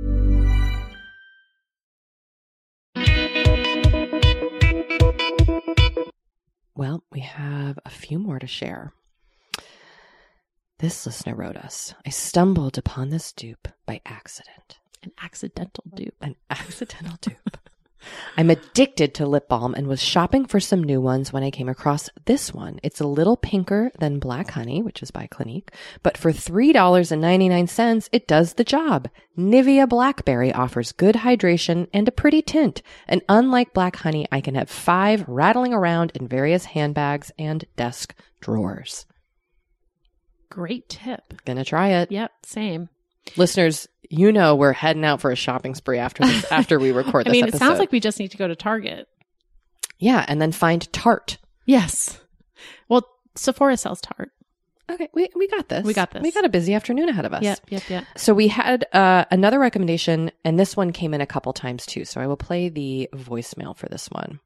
Well, we have a few more to share. This listener wrote us, I stumbled upon this dupe by accident. An accidental dupe. An accidental dupe. I'm addicted to lip balm and was shopping for some new ones when I came across this one. It's a little pinker than Black Honey, which is by Clinique, but for three dollars and ninety-nine cents, it does the job. Nivea Blackberry offers good hydration and a pretty tint. And unlike Black Honey, I can have five rattling around in various handbags and desk drawers. Great tip. Gonna try it. Yep, same. Listeners, you know we're heading out for a shopping spree after this, after we record this I mean, episode. It sounds like we just need to go to Target. Yeah, and then find Tarte. Yes. Well, Sephora sells Tarte. Okay, we we got this. We got this. We got a busy afternoon ahead of us. Yep, yep, yep. So we had uh, another recommendation, and this one came in a couple times too. So I will play the voicemail for this one.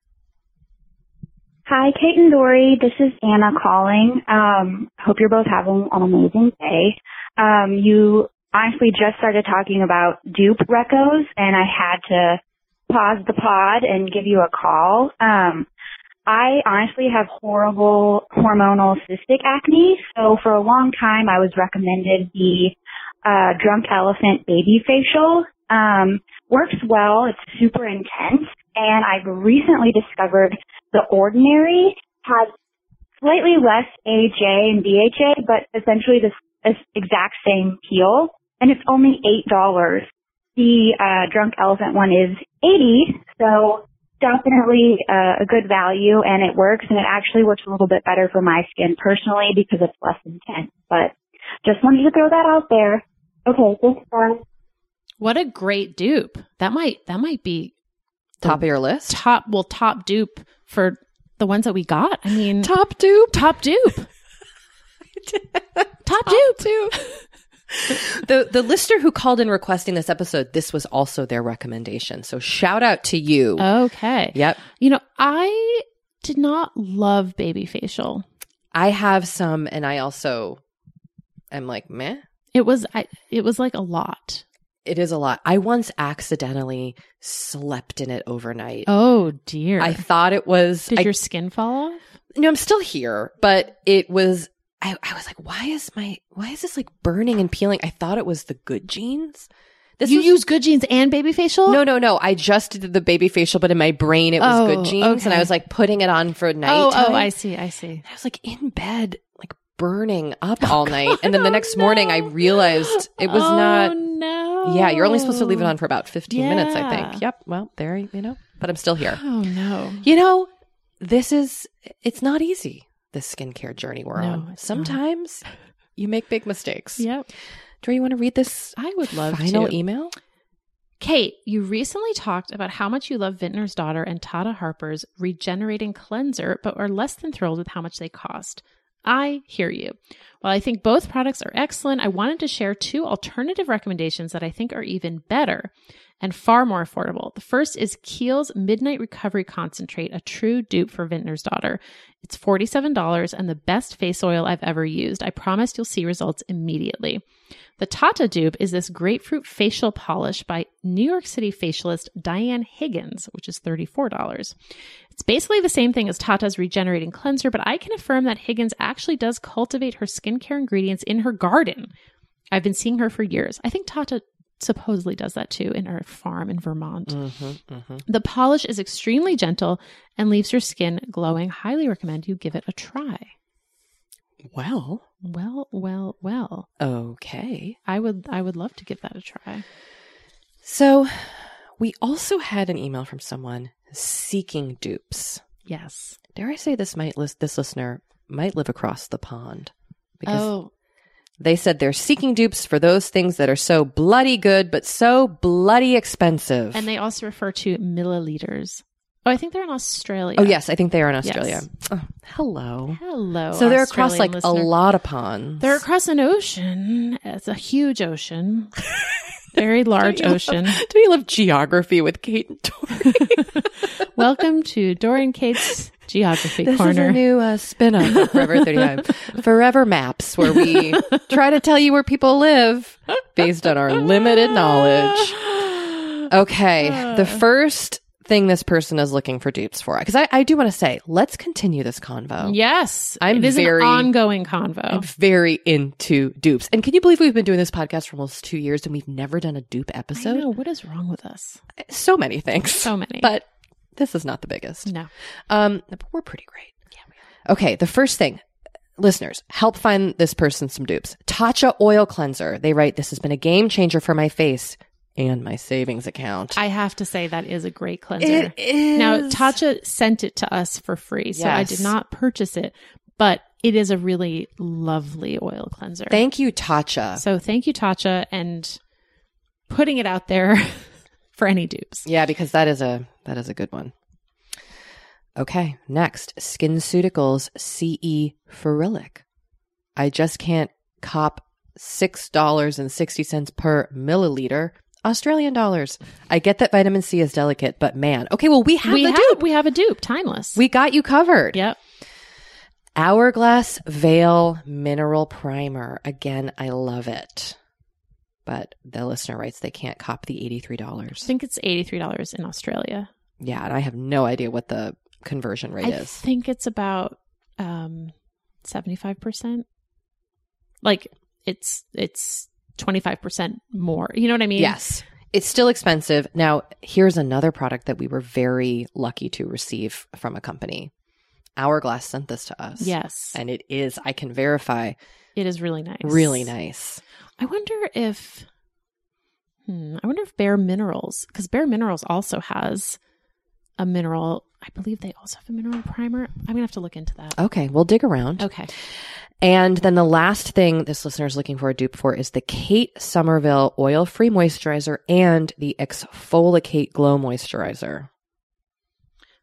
Hi, Kate and Dory. This is Anna calling. Um, hope you're both having an amazing day. Um, you honestly just started talking about dupe recos, and I had to pause the pod and give you a call. Um, I honestly have horrible hormonal cystic acne, so for a long time I was recommended the uh, Drunk Elephant Baby Facial. Um, works well. It's super intense, and I've recently discovered The Ordinary has slightly less A H A and B H A, but essentially the exact same peel, and it's only eight dollars. The uh, Drunk Elephant one is eighty dollars, so definitely uh, a good value, and it works, and it actually works a little bit better for my skin personally because it's less intense. But just wanted to throw that out there. Okay, thanks, guys. What a great dupe. That might that might be the Top of your list? Top, well, top dupe for the ones that we got. I mean, top dupe? Top dupe. top dupe. dupe. the the listener who called in requesting this episode, this was also their recommendation. So shout out to you. Okay. Yep. You know, I did not love Baby Facial. I have some, and I also am like, meh. It was, I, it was like a lot. It is a lot. I once accidentally slept in it overnight. Oh dear. I thought it was. Did I, your skin fall off? No, I'm still here, but it was. I, I was like, why is my why is this like burning and peeling? I thought it was the Good Genes. This you was, use Good Genes and Baby Facial? No, no, no. I just did the Baby Facial, but in my brain it was oh, Good Genes, okay. and I was like putting it on for night. Oh, time. oh, I see, I see. I was like in bed, like burning up all night, and then the next morning I realized it was oh, not. No. Yeah, you're only supposed to leave it on for about fifteen yeah. minutes, I think. Yep. Well, there, you know, but I'm still here. Oh no. You know, this is it's not easy. This skincare journey we're no, on. Sometimes not. You make big mistakes. Yep. Do you want to read this? I would love final to. email. Kate, you recently talked about how much you love Vintner's Daughter and Tata Harper's Regenerating Cleanser, but are less than thrilled with how much they cost. I hear you. While I think both products are excellent, I wanted to share two alternative recommendations that I think are even better and far more affordable. The first is Kiehl's Midnight Recovery Concentrate, a true dupe for Vintner's Daughter. It's forty-seven dollars and the best face oil I've ever used. I promise you'll see results immediately. The Tata dupe is this grapefruit facial polish by New York City facialist Diane Higgins, which is thirty-four dollars. It's basically the same thing as Tata's Regenerating Cleanser, but I can affirm that Higgins actually does cultivate her skincare ingredients in her garden. I've been seeing her for years. I think Tata supposedly does that too in her farm in Vermont. Mm-hmm, mm-hmm. The polish is extremely gentle and leaves your skin glowing. Highly recommend you give it a try. Well, well, well, well. Okay. I would I would love to give that a try. So, we also had an email from someone seeking dupes. Yes. Dare I say this might list this listener might live across the pond because oh. They said they're seeking dupes for those things that are so bloody good, but so bloody expensive. And they also refer to milliliters. Oh, I think they're in Australia. Oh, yes. I think they are in Australia. Yes. Oh, hello. Hello. So they're across like listener. a lot of ponds. They're across an ocean. It's a huge ocean. Very large do ocean. Love, do you love geography with Kate and Tori? Welcome to Dori and Kate's Geography this Corner. This is a new uh, spin-off of Forever thirty-five. Forever Maps, where we try to tell you where people live based on our limited knowledge. Okay, the first thing this person is looking for dupes for, because I, I do want to say, let's continue this convo. Yes, I'm it is very, an ongoing convo. I'm very into dupes. And can you believe we've been doing this podcast for almost two years and we've never done a dupe episode? I know. What is wrong with us? So many things. So many. But this is not the biggest. No. Um, but we're pretty great. Yeah. We are. Okay, the first thing. Listeners, help find this person some dupes. Tatcha Oil Cleanser. They write, this has been a game changer for my face and my savings account. I have to say that is a great cleanser. It is. Now, Tatcha sent it to us for free, so yes. I did not purchase it, but it is a really lovely oil cleanser. Thank you, Tatcha. So thank you, Tatcha, and putting it out there for any dupes. Yeah, because that is a that is a good one. Okay, next, SkinCeuticals C E Ferulic. I just can't cop six dollars and sixty cents per milliliter. Australian dollars. I get that vitamin C is delicate, but man. Okay, well, we have we the have, dupe. We have a dupe. Timeless. We got you covered. Yep. Hourglass Veil Mineral Primer. Again, I love it. But the listener writes they can't cop the eighty-three dollars. I think it's eighty-three dollars in Australia. Yeah, and I have no idea what the conversion rate I is. I think it's about um, seventy-five percent. Like, it's it's twenty-five percent more. You know what I mean? Yes. It's still expensive. Now, here's another product that we were very lucky to receive from a company. Hourglass sent this to us. Yes. And it is, I can verify. It is really nice. Really nice. I wonder if, hmm, I wonder if Bare Minerals, because Bare Minerals also has a mineral, I believe they also have a mineral primer. I'm going to have to look into that. Okay. We'll dig around. Okay. And then the last thing this listener is looking for a dupe for is the Kate Somerville Oil-Free Moisturizer and the Exfoliate Glow Moisturizer.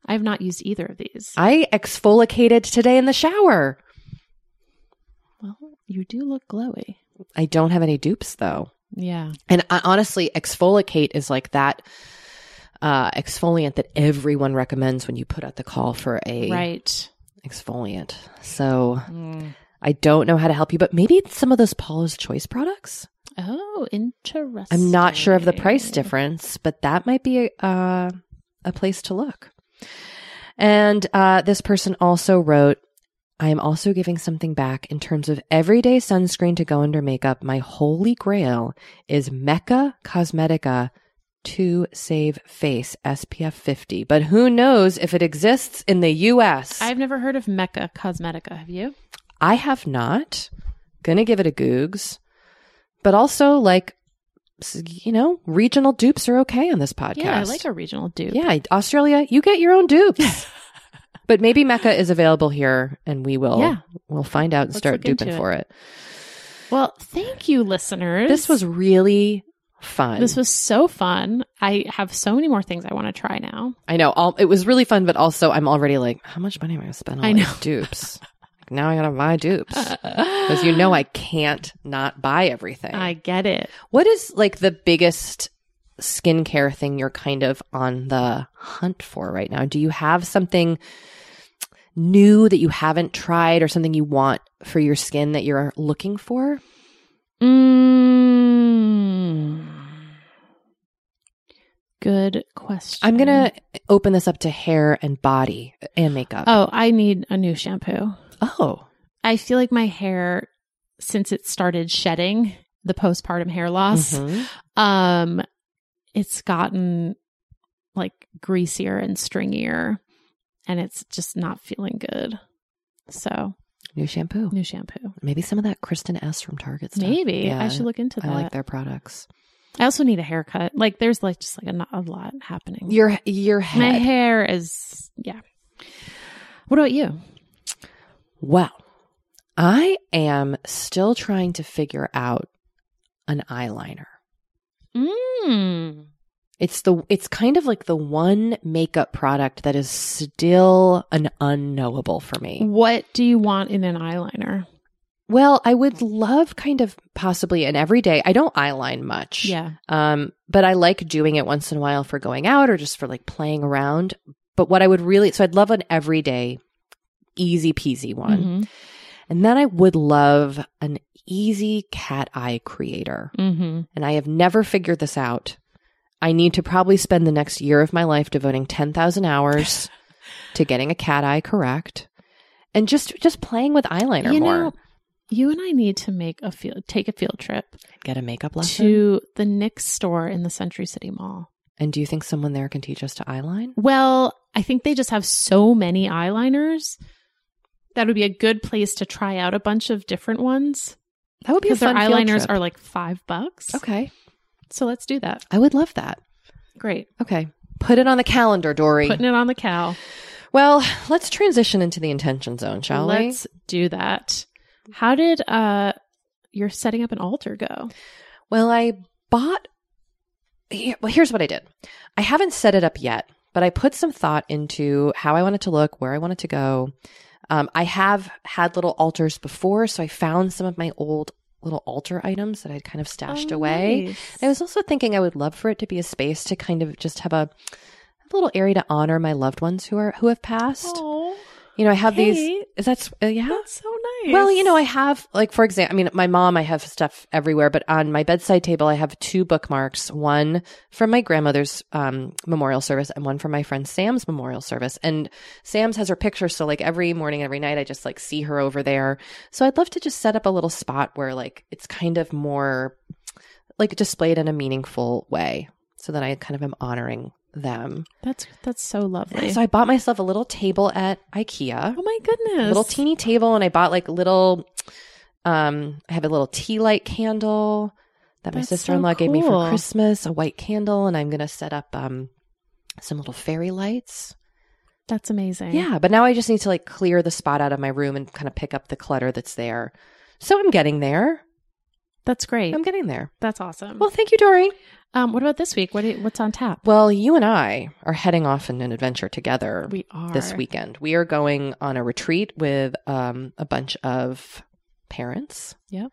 I have not used either of these. I exfoliated today in the shower. Well, you do look glowy. I don't have any dupes though. Yeah. And I, honestly, Exfoliate is like that uh, exfoliant that everyone recommends when you put out the call for a right. exfoliant. So mm. I don't know how to help you, but maybe it's some of those Paula's Choice products. Oh, interesting. I'm not sure of the price difference, but that might be a, uh, a place to look. And uh, this person also wrote, I am also giving something back in terms of everyday sunscreen to go under makeup. My holy grail is Mecca Cosmetica to Save Face S P F fifty. But who knows if it exists in the U S? I've never heard of Mecca Cosmetica. Have you? I have not. Gonna give it a googs. But also, like, you know, regional dupes are okay on this podcast. Yeah, I like a regional dupe. Yeah, Australia, you get your own dupes. But maybe Mecca is available here, and we will yeah. we'll find out and Let's start duping for it. Well, thank you, listeners. This was really fun. This was so fun. I have so many more things I want to try now. I know. All, it was really fun, but also I'm already like, how much money am I going to spend on I know. like, dupes? Like, now I got to buy dupes. Because you know I can't not buy everything. I get it. What is like the biggest skincare thing you're kind of on the hunt for right now? Do you have something new that you haven't tried or something you want for your skin that you're looking for? Mm. Good question. I'm going to open this up to hair and body and makeup. Oh, I need a new shampoo. Oh. I feel like my hair, since it started shedding, the postpartum hair loss, Mm-hmm. um, it's gotten like greasier and stringier. And it's just not feeling good. So, new shampoo. New shampoo. Maybe some of that Kristen S from Target stuff. Maybe. Yeah, I should look into that. I like their products. I also need a haircut. Like, there's like just like a, a lot happening. Your your head. My hair is, yeah. What about you? Well, I am still trying to figure out an eyeliner. Mm. It's the it's kind of like the one makeup product that is still an unknowable for me. What do you want in an eyeliner? Well, I would love kind of possibly an everyday. I don't eyeline much. Yeah. Um, but I like doing it once in a while for going out or just for like playing around. But what I would really so I'd love an everyday easy peasy one. Mm-hmm. And then I would love an easy cat eye creator. Mm-hmm. And I have never figured this out. I need to probably spend the next year of my life devoting ten thousand hours to getting a cat eye correct and just just playing with eyeliner you more. Know, you and I need to make a field, take a field trip. Get a makeup lesson? To the N Y X store in the Century City Mall. And do you think someone there can teach us to eyeline? Well, I think they just have so many eyeliners. That would be a good place to try out a bunch of different ones. That would be a fun their field eyeliners trip. are like five bucks. Okay. So let's do that. I would love that. Great. Okay. Put it on the calendar, Dory. Putting it on the cow. Well, let's transition into the intention zone, shall let's we? Let's do that. How did uh your setting up an altar go? Well, I bought... Well, here's what I did. I haven't set it up yet, but I put some thought into how I want it to look, where I want it to go. Um, I have had little altars before, so I found some of my old little altar items that I'd kind of stashed oh, away. Nice. I was also thinking I would love for it to be a space to kind of just have a, a little area to honor my loved ones who are who have passed. Oh, you know, I have Kate, these. Is that uh, yeah? That's so nice. Well, you know, I have like for example, I mean, my mom. I have stuff everywhere, but on my bedside table, I have two bookmarks. One from my grandmother's um, memorial service, and one from my friend Sam's memorial service. And Sam's has her picture, so like every morning, every night, I just like see her over there. So I'd love to just set up a little spot where like it's kind of more like displayed in a meaningful way, so that I kind of am honoring them. That's that's so lovely. So I bought myself a little table at IKEA. Oh my goodness. A little teeny table, and I bought like little um I have a little tea light candle that my That's sister-in-law so gave me cool. for Christmas, a white candle, and I'm going to set up um some little fairy lights. That's amazing. Yeah, but now I just need to like clear the spot out of my room and kind of pick up the clutter that's there. So I'm getting there. That's great. I'm getting there. That's awesome. Well, thank you, Dory. Um, what about this week? What do you, what's on tap? Well, you and I are heading off on an adventure together. We are. This weekend. We are going on a retreat with um, a bunch of parents. Yep.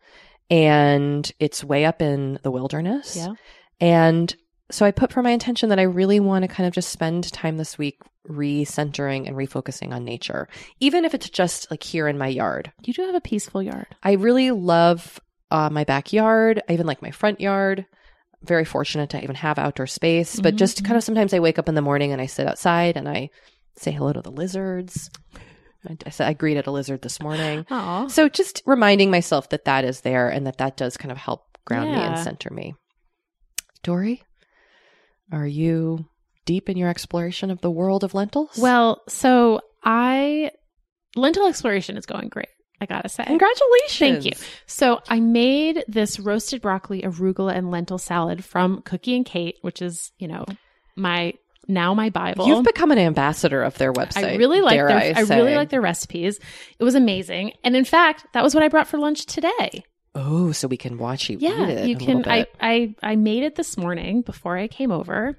And it's way up in the wilderness. Yeah. And so I put for my intention that I really want to kind of just spend time this week recentering and refocusing on nature, even if it's just like here in my yard. You do have a peaceful yard. I really love uh, my backyard. I even like my front yard. Very fortunate to even have outdoor space, but mm-hmm. just kind of sometimes I wake up in the morning and I sit outside and I say hello to the lizards. I, I, said, I greeted a lizard this morning. Aww. So just reminding myself that that is there and that that does kind of help ground yeah. me and center me. Dory, are you deep in your exploration of the world of lentils? Well, so I, lentil exploration is going great. I gotta say. Congratulations. Thank you. So I made this roasted broccoli, arugula, and lentil salad from Cookie and Kate, which is, you know, my now my Bible. You've become an ambassador of their website. I really like their I, I really like their recipes. It was amazing. And in fact, that was what I brought for lunch today. Oh, so we can watch you yeah, eat it. You a can little bit. I, I I made it this morning before I came over.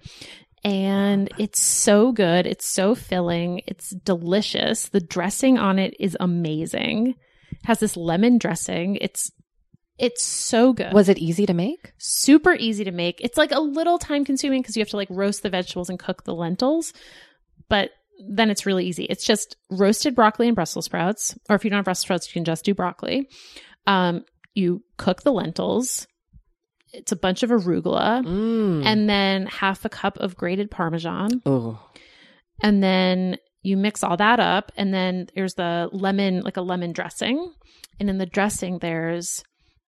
And it's so good. It's so filling. It's delicious. The dressing on it is amazing. It has this lemon dressing. It's it's so good. Was it easy to make? Super easy to make. It's like a little time consuming because you have to like roast the vegetables and cook the lentils. But then it's really easy. It's just roasted broccoli and Brussels sprouts. Or if you don't have Brussels sprouts, you can just do broccoli. Um, you cook the lentils. It's a bunch of arugula mm. and then half a cup of grated Parmesan. Oh. And then you mix all that up. And then there's the lemon, like a lemon dressing. And in the dressing, there's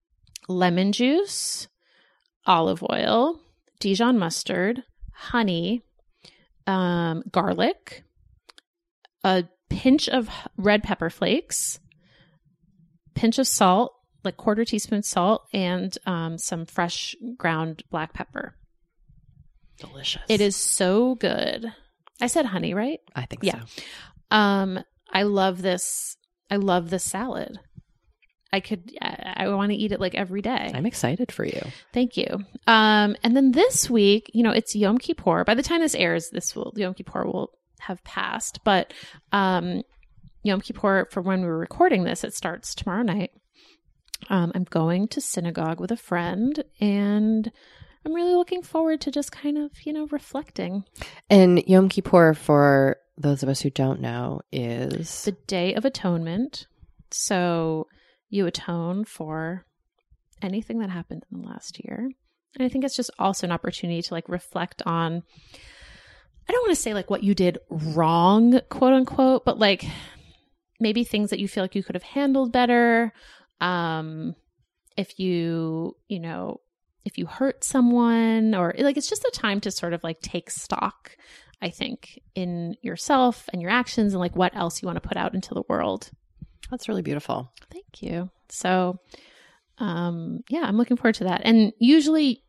lemon juice, olive oil, Dijon mustard, honey, um, garlic, a pinch of red pepper flakes, pinch of salt, like quarter teaspoon salt, and um, some fresh ground black pepper. Delicious. It is so good. I said honey, right? I think yeah. so. Um, I love this. I love this salad. I could, I, I want to eat it like every day. I'm excited for you. Thank you. Um, and then this week, you know, it's Yom Kippur. By the time this airs, this will, Yom Kippur will have passed. But um, Yom Kippur, for when we were recording this, it starts tomorrow night. Um, I'm going to synagogue with a friend, and I'm really looking forward to just kind of, you know, reflecting. And Yom Kippur, for those of us who don't know, is the Day of Atonement. So you atone for anything that happened in the last year. And I think it's just also an opportunity to like reflect on, I don't want to say like what you did wrong, quote unquote, but like maybe things that you feel like you could have handled better. Um, if you, you know, if you hurt someone, or like, it's just a time to sort of like take stock, I think, in yourself and your actions and like what else you want to put out into the world. That's really beautiful. Thank you. So, um, yeah, I'm looking forward to that. And usually,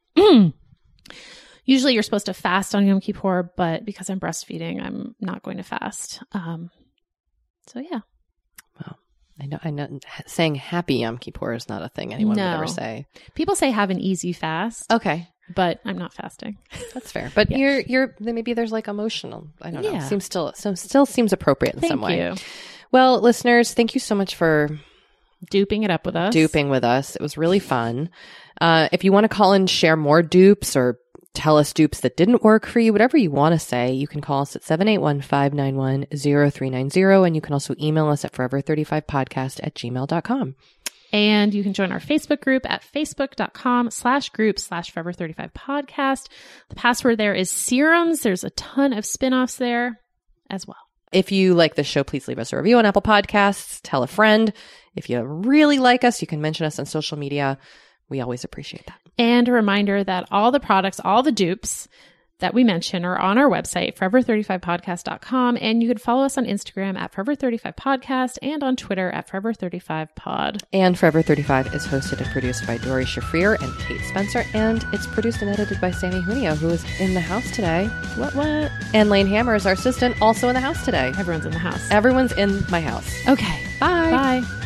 usually you're supposed to fast on Yom Kippur, but because I'm breastfeeding, I'm not going to fast. Um, so yeah. Well, I know, I know saying happy Yom Kippur is not a thing anyone no. would ever say. People say have an easy fast. Okay. But I'm not fasting. That's fair. But yeah. you're, you're, maybe there's like emotional, I don't know. Yeah. Seems still, so still seems appropriate in Thank some way. you. Well, listeners, thank you so much for duping it up with us. Duping with us. It was really fun. Uh, if you want to call and share more dupes or tell us dupes that didn't work for you, whatever you want to say, you can call us at seven eight one, five nine one, zero three nine zero. And you can also email us at forever thirty-five podcast at gmail dot com. And you can join our Facebook group at facebook.com slash group slash forever 35 podcast. The password there is serums. There's a ton of spinoffs there as well. If you like this show, please leave us a review on Apple Podcasts. Tell a friend. If you really like us, you can mention us on social media. We always appreciate that. And a reminder that all the products, all the dupes that we mention are on our website, forever thirty-five podcast dot com. And you can follow us on Instagram at forever thirty-five podcast and on Twitter at forever thirty-five pod. And Forever thirty-five is hosted and produced by Dory Shafrir and Kate Spencer. And it's produced and edited by Sammy Junio, who is in the house today. What, what? And Lane Hammer is our assistant, also in the house today. Everyone's in the house. Everyone's in my house. Okay. Bye. Bye.